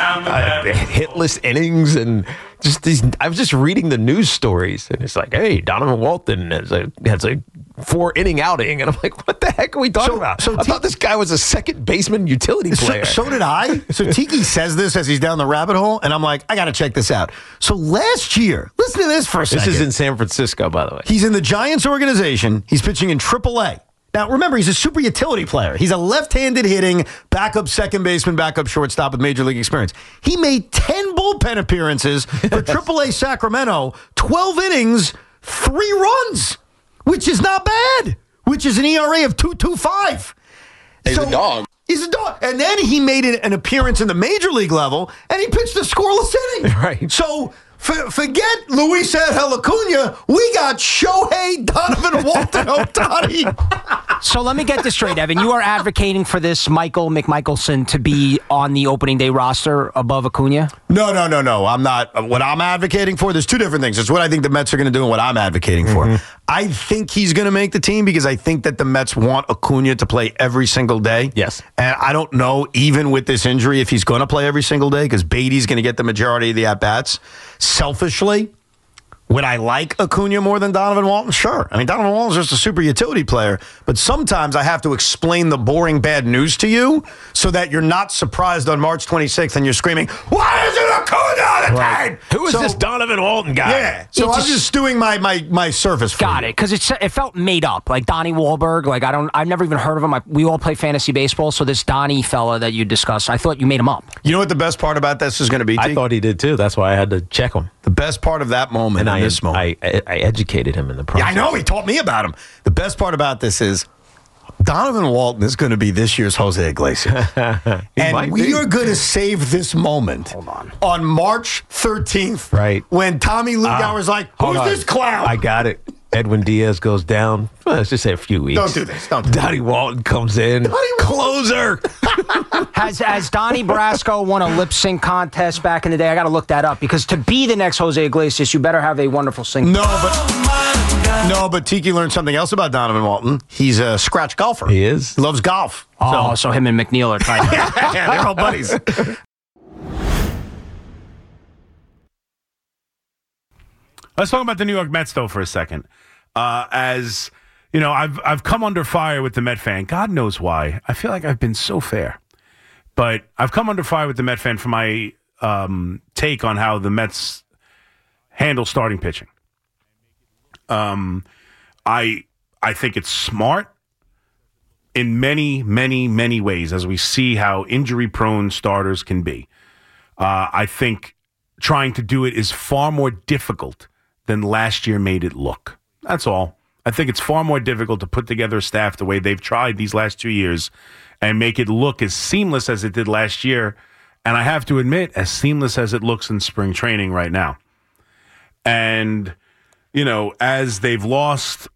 hitless innings and just these. I was just reading the news stories, and it's like, hey, Donovan Walton has a 4-inning outing, and I'm like, what the heck are we talking about? I thought this guy was a second baseman utility player. So did I. So Tiki says this as he's down the rabbit hole, and I'm like, I got to check this out. So last year, listen to this for a second. This is in San Francisco, by the way. He's in the Giants organization. He's pitching in AAA. Now, remember, he's a super utility player. He's a left-handed hitting backup second baseman, backup shortstop with major league experience. He made 10 bullpen appearances for AAA Sacramento, 12 innings, 3 runs, which is not bad, which is an ERA of 2.25. He's a dog. He's a dog. And then he made an appearance in the major league level, and he pitched a scoreless inning. Right. So forget Luis Angel Acuna. We got Shohei Donovan Walton Ohtani. So let me get this straight, Evan. You are advocating for this Michael McMichelson to be on the opening day roster above Acuna? No. I'm not. What I'm advocating for, there's two different things. It's what I think the Mets are going to do and what I'm advocating for. I think he's going to make the team because I think that the Mets want Acuna to play every single day. Yes. And I don't know, even with this injury, if he's going to play every single day because Beatty's going to get the majority of the at-bats. Selfishly, would I like Acuna more than Donovan Walton? Sure. I mean, Donovan Walton's just a super utility player, but sometimes I have to explain the boring bad news to you so that you're not surprised on March 26th and you're screaming, why is it Acuna all the time? Who is this Donovan Walton guy? Yeah. So I'm just doing my service for Got you. it, because it felt made up, like Donnie Wahlberg. Like I've never even heard of him. We all play fantasy baseball, so this Donnie fella that you discussed, I thought you made him up. You know what the best part about this is going to be, T? I thought he did too. That's why I had to check him. The best part of that moment, and I educated him in the process. Yeah, I know. He taught me about him. The best part about this is Donovan Walton is going to be this year's Jose Iglesias. And we are going to save this moment on March 13th. Right. When Tommy Lugauer's like, who's this clown? I got it. Edwin Diaz goes down. Well, let's just say a few weeks. Don't do this. Don't do this. Donnie Walton comes in. Closer. Has Donnie Brasco won a lip sync contest back in the day? I got to look that up because to be the next Jose Iglesias, you better have a wonderful sing. No, but Tiki learned something else about Donovan Walton. He's a scratch golfer. He is. He loves golf. Oh, so him and McNeil are tight. Yeah, they're all buddies. Let's talk about the New York Mets, though, for a second. As you know, I've come under fire with the Met fan. God knows why. I feel like I've been so fair, but I've come under fire with the Met fan for my take on how the Mets handle starting pitching. I think it's smart in many, many, many ways, as we see how injury-prone starters can be. I think trying to do it is far more difficult than last year made it look. That's all. I think it's far more difficult to put together a staff the way they've tried these last 2 years and make it look as seamless as it did last year. And I have to admit, as seamless as it looks in spring training right now. And, you know, as they've lost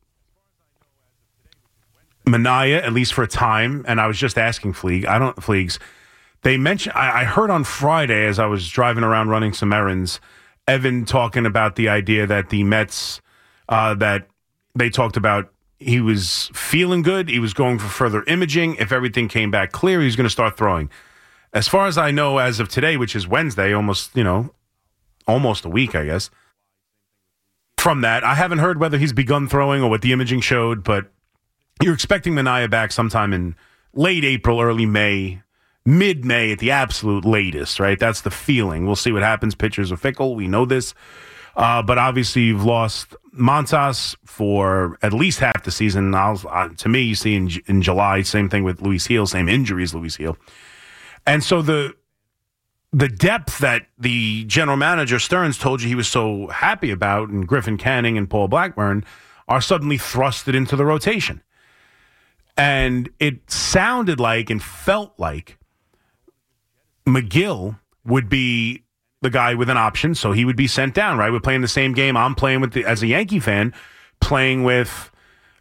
Minaya, at least for a time, and I was just asking Fleegs, they mentioned, I heard on Friday as I was driving around running some errands, Evan talking about the idea that the Mets, that they talked about, he was feeling good. He was going for further imaging. If everything came back clear, he was going to start throwing. As far as I know, as of today, which is Wednesday, almost a week, I guess. From that, I haven't heard whether he's begun throwing or what the imaging showed, but you're expecting Minaya back sometime in late April, early May, mid-May at the absolute latest, right? That's the feeling. We'll see what happens. Pitchers are fickle. We know this. But obviously, you've lost Montas for at least half the season. To me, you see in July, same thing with Luis Gil, same injuries, Luis Gil. And so the depth that the general manager, Stearns, told you he was so happy about, and Griffin Canning and Paul Blackburn, are suddenly thrusted into the rotation. And it sounded like and felt like McGill would be the guy with an option, so he would be sent down, right? We're playing the same game. I'm playing with as a Yankee fan, playing with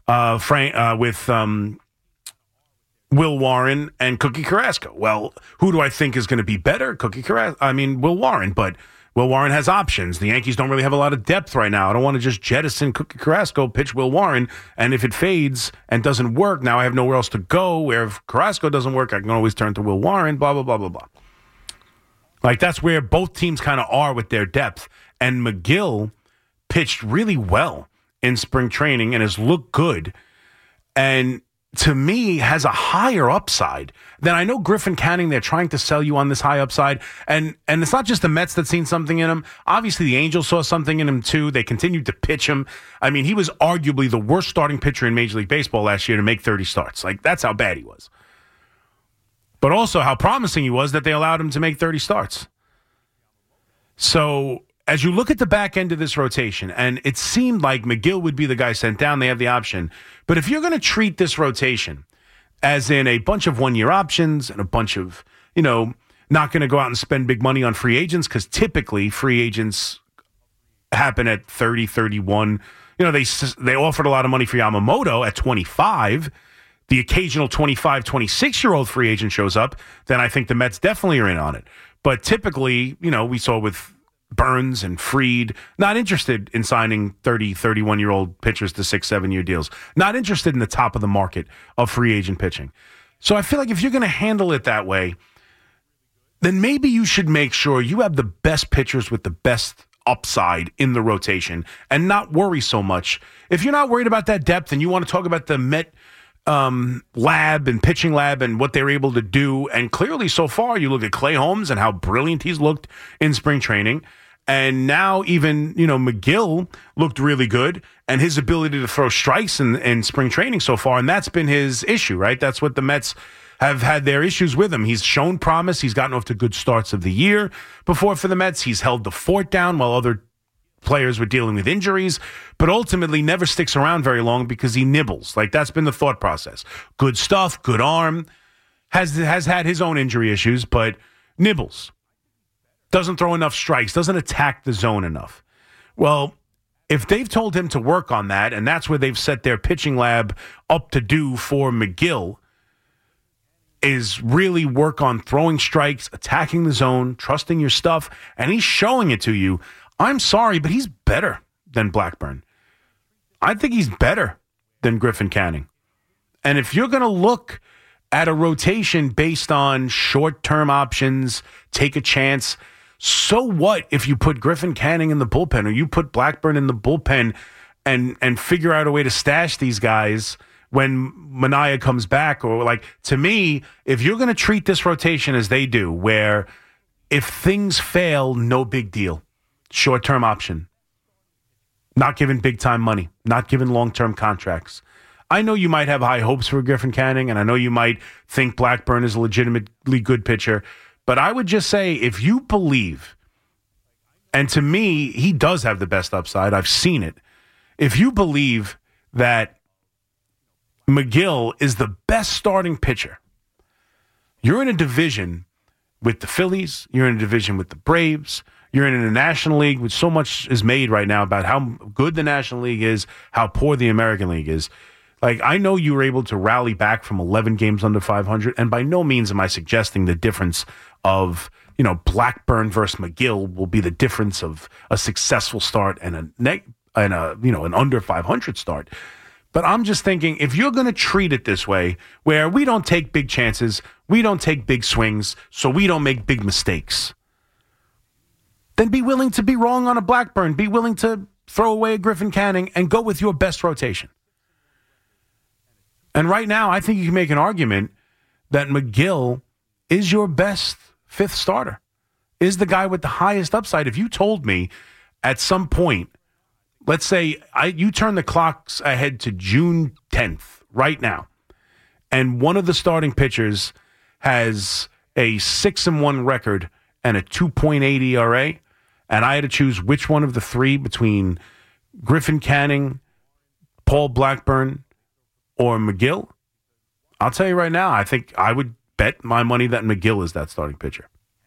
Will Warren and Cookie Carrasco. Well, who do I think is going to be better? Will Warren, but Will Warren has options. The Yankees don't really have a lot of depth right now. I don't want to just jettison Cookie Carrasco, pitch Will Warren, and if it fades and doesn't work, now I have nowhere else to go. Where if Carrasco doesn't work, I can always turn to Will Warren, blah, blah, blah, blah, blah. Like, that's where both teams kind of are with their depth. And McGill pitched really well in spring training and has looked good. And to me, has a higher upside than I know Griffin Canning. They're trying to sell you on this high upside. And it's not just the Mets that's seen something in him. Obviously, the Angels saw something in him, too. They continued to pitch him. I mean, he was arguably the worst starting pitcher in Major League Baseball last year to make 30 starts. Like, that's how bad he was. But also how promising he was that they allowed him to make 30 starts. So as you look at the back end of this rotation, and it seemed like McGill would be the guy sent down, they have the option. But if you're going to treat this rotation as in a bunch of one-year options and a bunch of, not going to go out and spend big money on free agents, because typically free agents happen at 30, 31. They offered a lot of money for Yamamoto at 25. The occasional 25, 26-year-old free agent shows up, then I think the Mets definitely are in on it. But typically, we saw with Burns and Fried, not interested in signing 30, 31-year-old pitchers to 6-7-year deals. Not interested in the top of the market of free agent pitching. So I feel like if you're going to handle it that way, then maybe you should make sure you have the best pitchers with the best upside in the rotation and not worry so much. If you're not worried about that depth and you want to talk about the Met lab and pitching lab and what they're able to do. And clearly so far, you look at Clay Holmes and how brilliant he's looked in spring training. And now even, McGill looked really good and his ability to throw strikes in spring training so far. And that's been his issue, right? That's what the Mets have had their issues with him. He's shown promise. He's gotten off to good starts of the year before for the Mets. He's held the fort down while other players were dealing with injuries, but ultimately never sticks around very long because he nibbles. Like, that's been the thought process. Good stuff, good arm, has had his own injury issues, but nibbles. Doesn't throw enough strikes, doesn't attack the zone enough. Well, if they've told him to work on that, and that's where they've set their pitching lab up to do for McGill, is really work on throwing strikes, attacking the zone, trusting your stuff, and he's showing it to you. I'm sorry, but he's better than Blackburn. I think he's better than Griffin Canning. And if you're going to look at a rotation based on short-term options, take a chance, so what if you put Griffin Canning in the bullpen or you put Blackburn in the bullpen and figure out a way to stash these guys when Manaea comes back? Or like, to me, if you're going to treat this rotation as they do, where if things fail, no big deal, short-term option, not giving big-time money, not giving long-term contracts. I know you might have high hopes for Griffin Canning, and I know you might think Blackburn is a legitimately good pitcher, but I would just say if you believe, and to me, he does have the best upside. I've seen it. If you believe that McGill is the best starting pitcher, you're in a division with the Phillies, you're in a division with the Braves, you're in a National League with so much is made right now about how good the National League is, how poor the American League is. Like, I know you were able to rally back from 11 games under 500, and by no means am I suggesting the difference of, Blackburn versus McGill will be the difference of a successful start and an under 500 start. But I'm just thinking, if you're going to treat it this way, where we don't take big chances, we don't take big swings, so we don't make big mistakes, then be willing to be wrong on a Blackburn, be willing to throw away a Griffin Canning and go with your best rotation. And right now, I think you can make an argument that McGill is your best fifth starter, is the guy with the highest upside. If you told me at some point, let's say you turn the clocks ahead to June 10th right now, and one of the starting pitchers has a 6-1 record and a 2.8 ERA, and I had to choose which one of the three between Griffin Canning, Paul Blackburn, or McGill, I'll tell you right now, I think I would bet my money that McGill is that starting pitcher.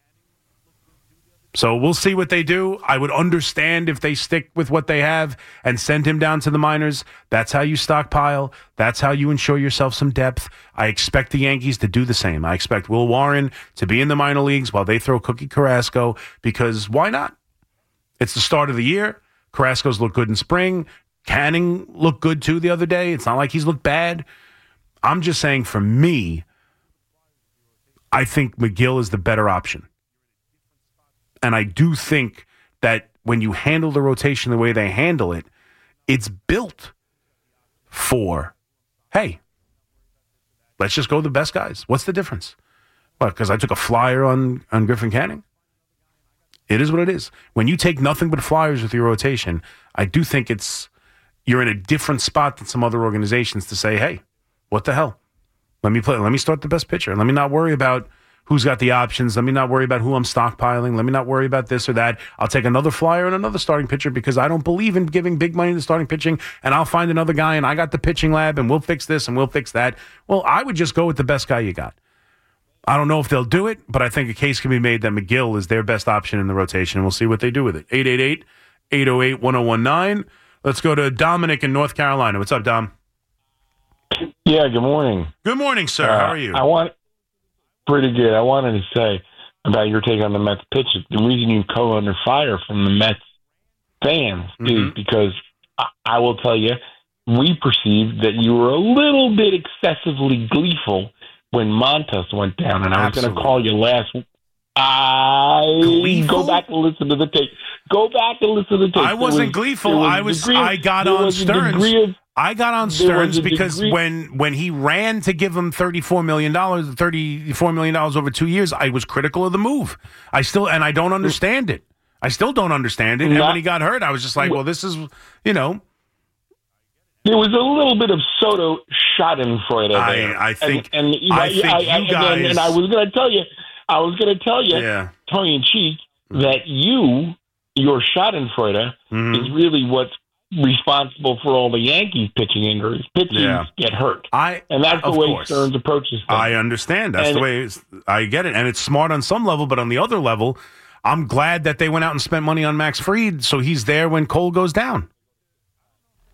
So we'll see what they do. I would understand if they stick with what they have and send him down to the minors. That's how you stockpile. That's how you ensure yourself some depth. I expect the Yankees to do the same. I expect Will Warren to be in the minor leagues while they throw Cookie Carrasco, because why not? It's the start of the year. Carrasco's looked good in spring. Canning looked good, too, the other day. It's not like he's looked bad. I'm just saying, for me, I think McGill is the better option. And I do think that when you handle the rotation the way they handle it, it's built for, hey, let's just go with the best guys. What's the difference? What, because I took a flyer on Griffin Canning? It is what it is. When you take nothing but flyers with your rotation, I do think you're in a different spot than some other organizations to say, hey, what the hell? Let me start the best pitcher. Let me not worry about who's got the options. Let me not worry about who I'm stockpiling. Let me not worry about this or that. I'll take another flyer and another starting pitcher because I don't believe in giving big money to starting pitching, and I'll find another guy, and I got the pitching lab, and we'll fix this and we'll fix that. Well, I would just go with the best guy you got. I don't know if they'll do it, but I think a case can be made that McGill is their best option in the rotation, and we'll see what they do with it. 888-808-1019. Let's go to Dominic in North Carolina. What's up, Dom? Yeah, good morning. Good morning, sir. How are you? Pretty good. I wanted to say about your take on the Mets pitches. The reason you come under fire from the Mets fans is because I will tell you, we perceived that you were a little bit excessively gleeful when Montas went down, and I was going to call you last week. Go back and listen to the tape. I wasn't gleeful. I got on Stearns. I got on Stearns because when he ran to give him $34 million over 2 years, I was critical of the move. I don't understand it. I still don't understand it. And when he got hurt, I was just like, well, this is, There was a little bit of Soto Schadenfreude there. I think you guys. And I was going to tell you, tongue in cheek, that your Schadenfreude is really what's responsible for all the Yankees pitching injuries. Pitching get hurt. And that's the way Stearns approaches things. I understand. That's the way I get it. And it's smart on some level, but on the other level, I'm glad that they went out and spent money on Max Fried, so he's there when Cole goes down.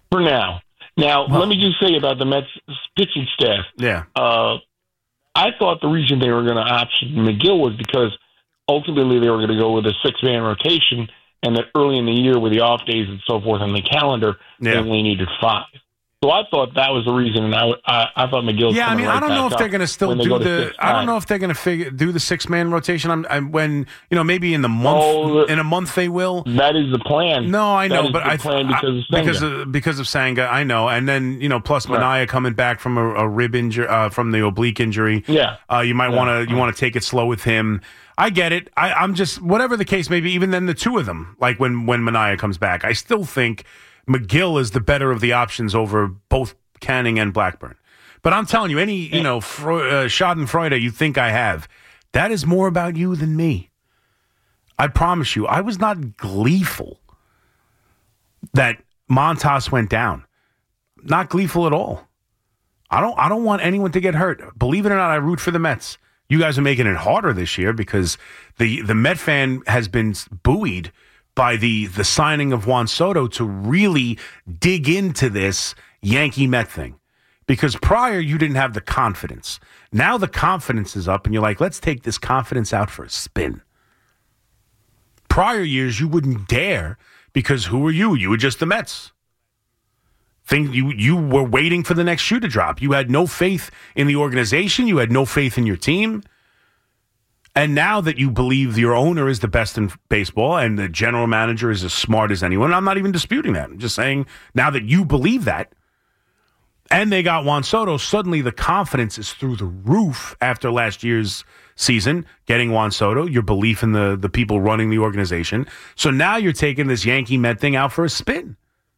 For now. Now, let me just say about the Mets pitching staff. Yeah. I thought the reason they were going to option McGill was because ultimately they were going to go with a 6-man rotation, and that early in the year with the off days and so forth on the calendar, they only needed 5. So I thought that was the reason, and I thought McGill. Yeah, I mean, I don't know if they're going to still do the. I don't know if they're going to do the 6-man rotation. When maybe in a month they will. That is the plan. No, I know, but because of Senga, I know, and then plus Manaea coming back from a rib injury, from the oblique injury. Yeah, you might want to take it slow with him. I get it. I'm just whatever the case may be. Even then, the two of them, like when Manaea comes back, I still think McGill is the better of the options over both Canning and Blackburn. But I'm telling you, any Schadenfreude you think I have, that is more about you than me. I promise you, I was not gleeful that Montas went down. Not gleeful at all. I don't want anyone to get hurt. Believe it or not, I root for the Mets. You guys are making it harder this year because the Met fan has been buoyed by the signing of Juan Soto to really dig into this Yankee-Met thing. Because prior, you didn't have the confidence. Now the confidence is up, and you're like, let's take this confidence out for a spin. Prior years, you wouldn't dare, because who were you? You were just the Mets. You were waiting for the next shoe to drop. You had no faith in the organization. You had no faith in your team. And now that you believe your owner is the best in baseball and the general manager is as smart as anyone, I'm not even disputing that. I'm just saying now that you believe that, and they got Juan Soto, suddenly the confidence is through the roof after last year's season, getting Juan Soto, your belief in the people running the organization. So now you're taking this Yankee-Met thing out for a spin.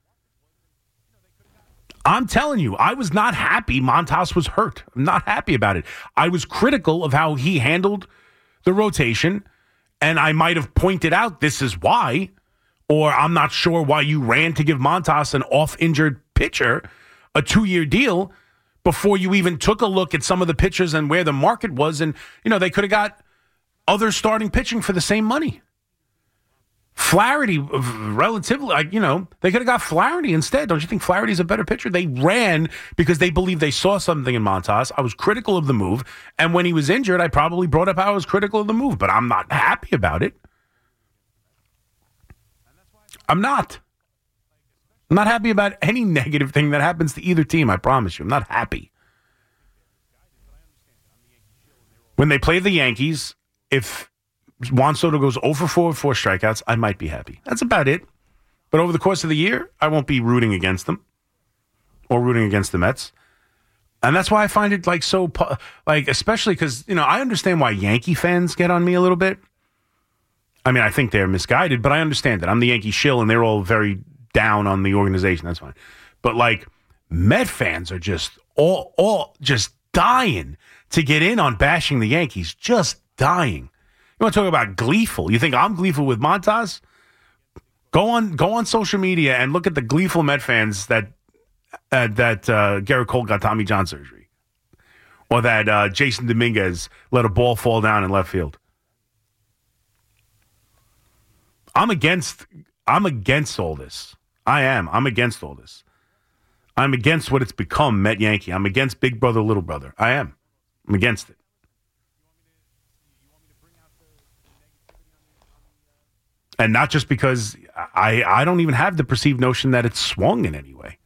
I'm telling you, I was not happy Montas was hurt. I'm not happy about it. I was critical of how he handled the rotation, and I might have pointed out this is why, or I'm not sure why you ran to give Montas an off-injured pitcher a 2-year deal before you even took a look at some of the pitchers and where the market was, and they could have got other starting pitching for the same money. Flaherty, relatively, they could have got Flaherty instead. Don't you think Flaherty's a better pitcher? They ran because they believed they saw something in Montas. I was critical of the move, and when he was injured, I probably brought up how I was critical of the move, but I'm not happy about it. I'm not happy about any negative thing that happens to either team, I promise you. I'm not happy. When they play the Yankees, if Juan Soto goes 0 for 4 with 4 strikeouts, I might be happy. That's about it. But over the course of the year, I won't be rooting against them or rooting against the Mets. And that's why I find it especially because, I understand why Yankee fans get on me a little bit. I mean, I think they're misguided, but I understand that. I'm the Yankee shill and they're all very down on the organization. That's fine. But Met fans are just all just dying to get in on bashing the Yankees. Just dying. You want to talk about gleeful? You think I'm gleeful with Montas? Go on social media and look at the gleeful Met fans that Garrett Cole got Tommy John surgery, or that Jason Dominguez let a ball fall down in left field. I'm against all this. I'm against all this. I'm against what it's become, Met Yankee. I'm against Big Brother, Little Brother. I'm against it. And not just because I don't even have the perceived notion that it's swung in any way.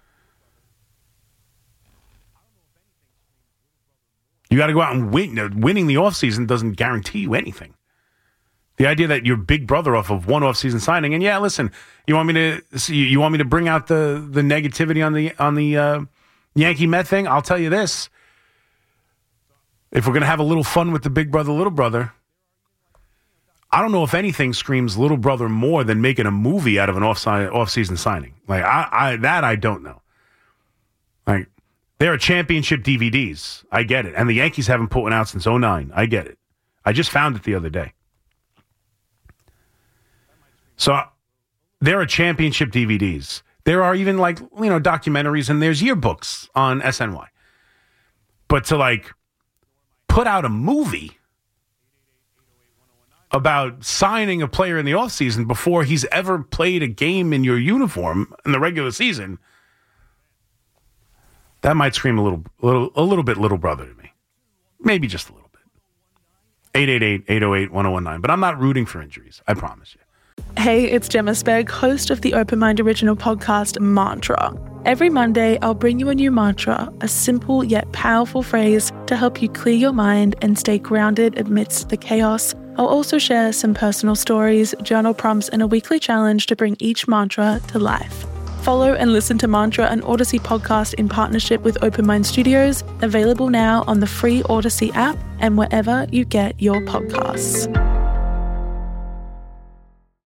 You got to go out and win. Winning the offseason doesn't guarantee you anything. The idea that you're Big Brother off of one offseason signing, and yeah, listen, you want me to bring out the negativity on the Yankee Met thing? I'll tell you this: if we're going to have a little fun with the Big Brother, Little Brother, I don't know if anything screams Little Brother more than making a movie out of an off-season signing. I don't know. There are championship DVDs. I get it. And the Yankees haven't put one out since 2009. I get it. I just found it the other day. So there are championship DVDs. There are even documentaries, and there's yearbooks on SNY. But to put out a movie about signing a player in the offseason before he's ever played a game in your uniform in the regular season, That might scream a little bit little brother to me. Maybe just a little bit. 888-808-1019. But I'm not rooting for injuries. I promise you. Hey, it's Gemma Spegg, host of the Open Mind original podcast, Mantra. Every Monday, I'll bring you a new mantra, a simple yet powerful phrase to help you clear your mind and stay grounded amidst the chaos. I'll also share some personal stories, journal prompts, and a weekly challenge to bring each mantra to life. Follow and listen to Mantra, an Odyssey podcast in partnership with Open Mind Studios, available now on the free Odyssey app and wherever you get your podcasts.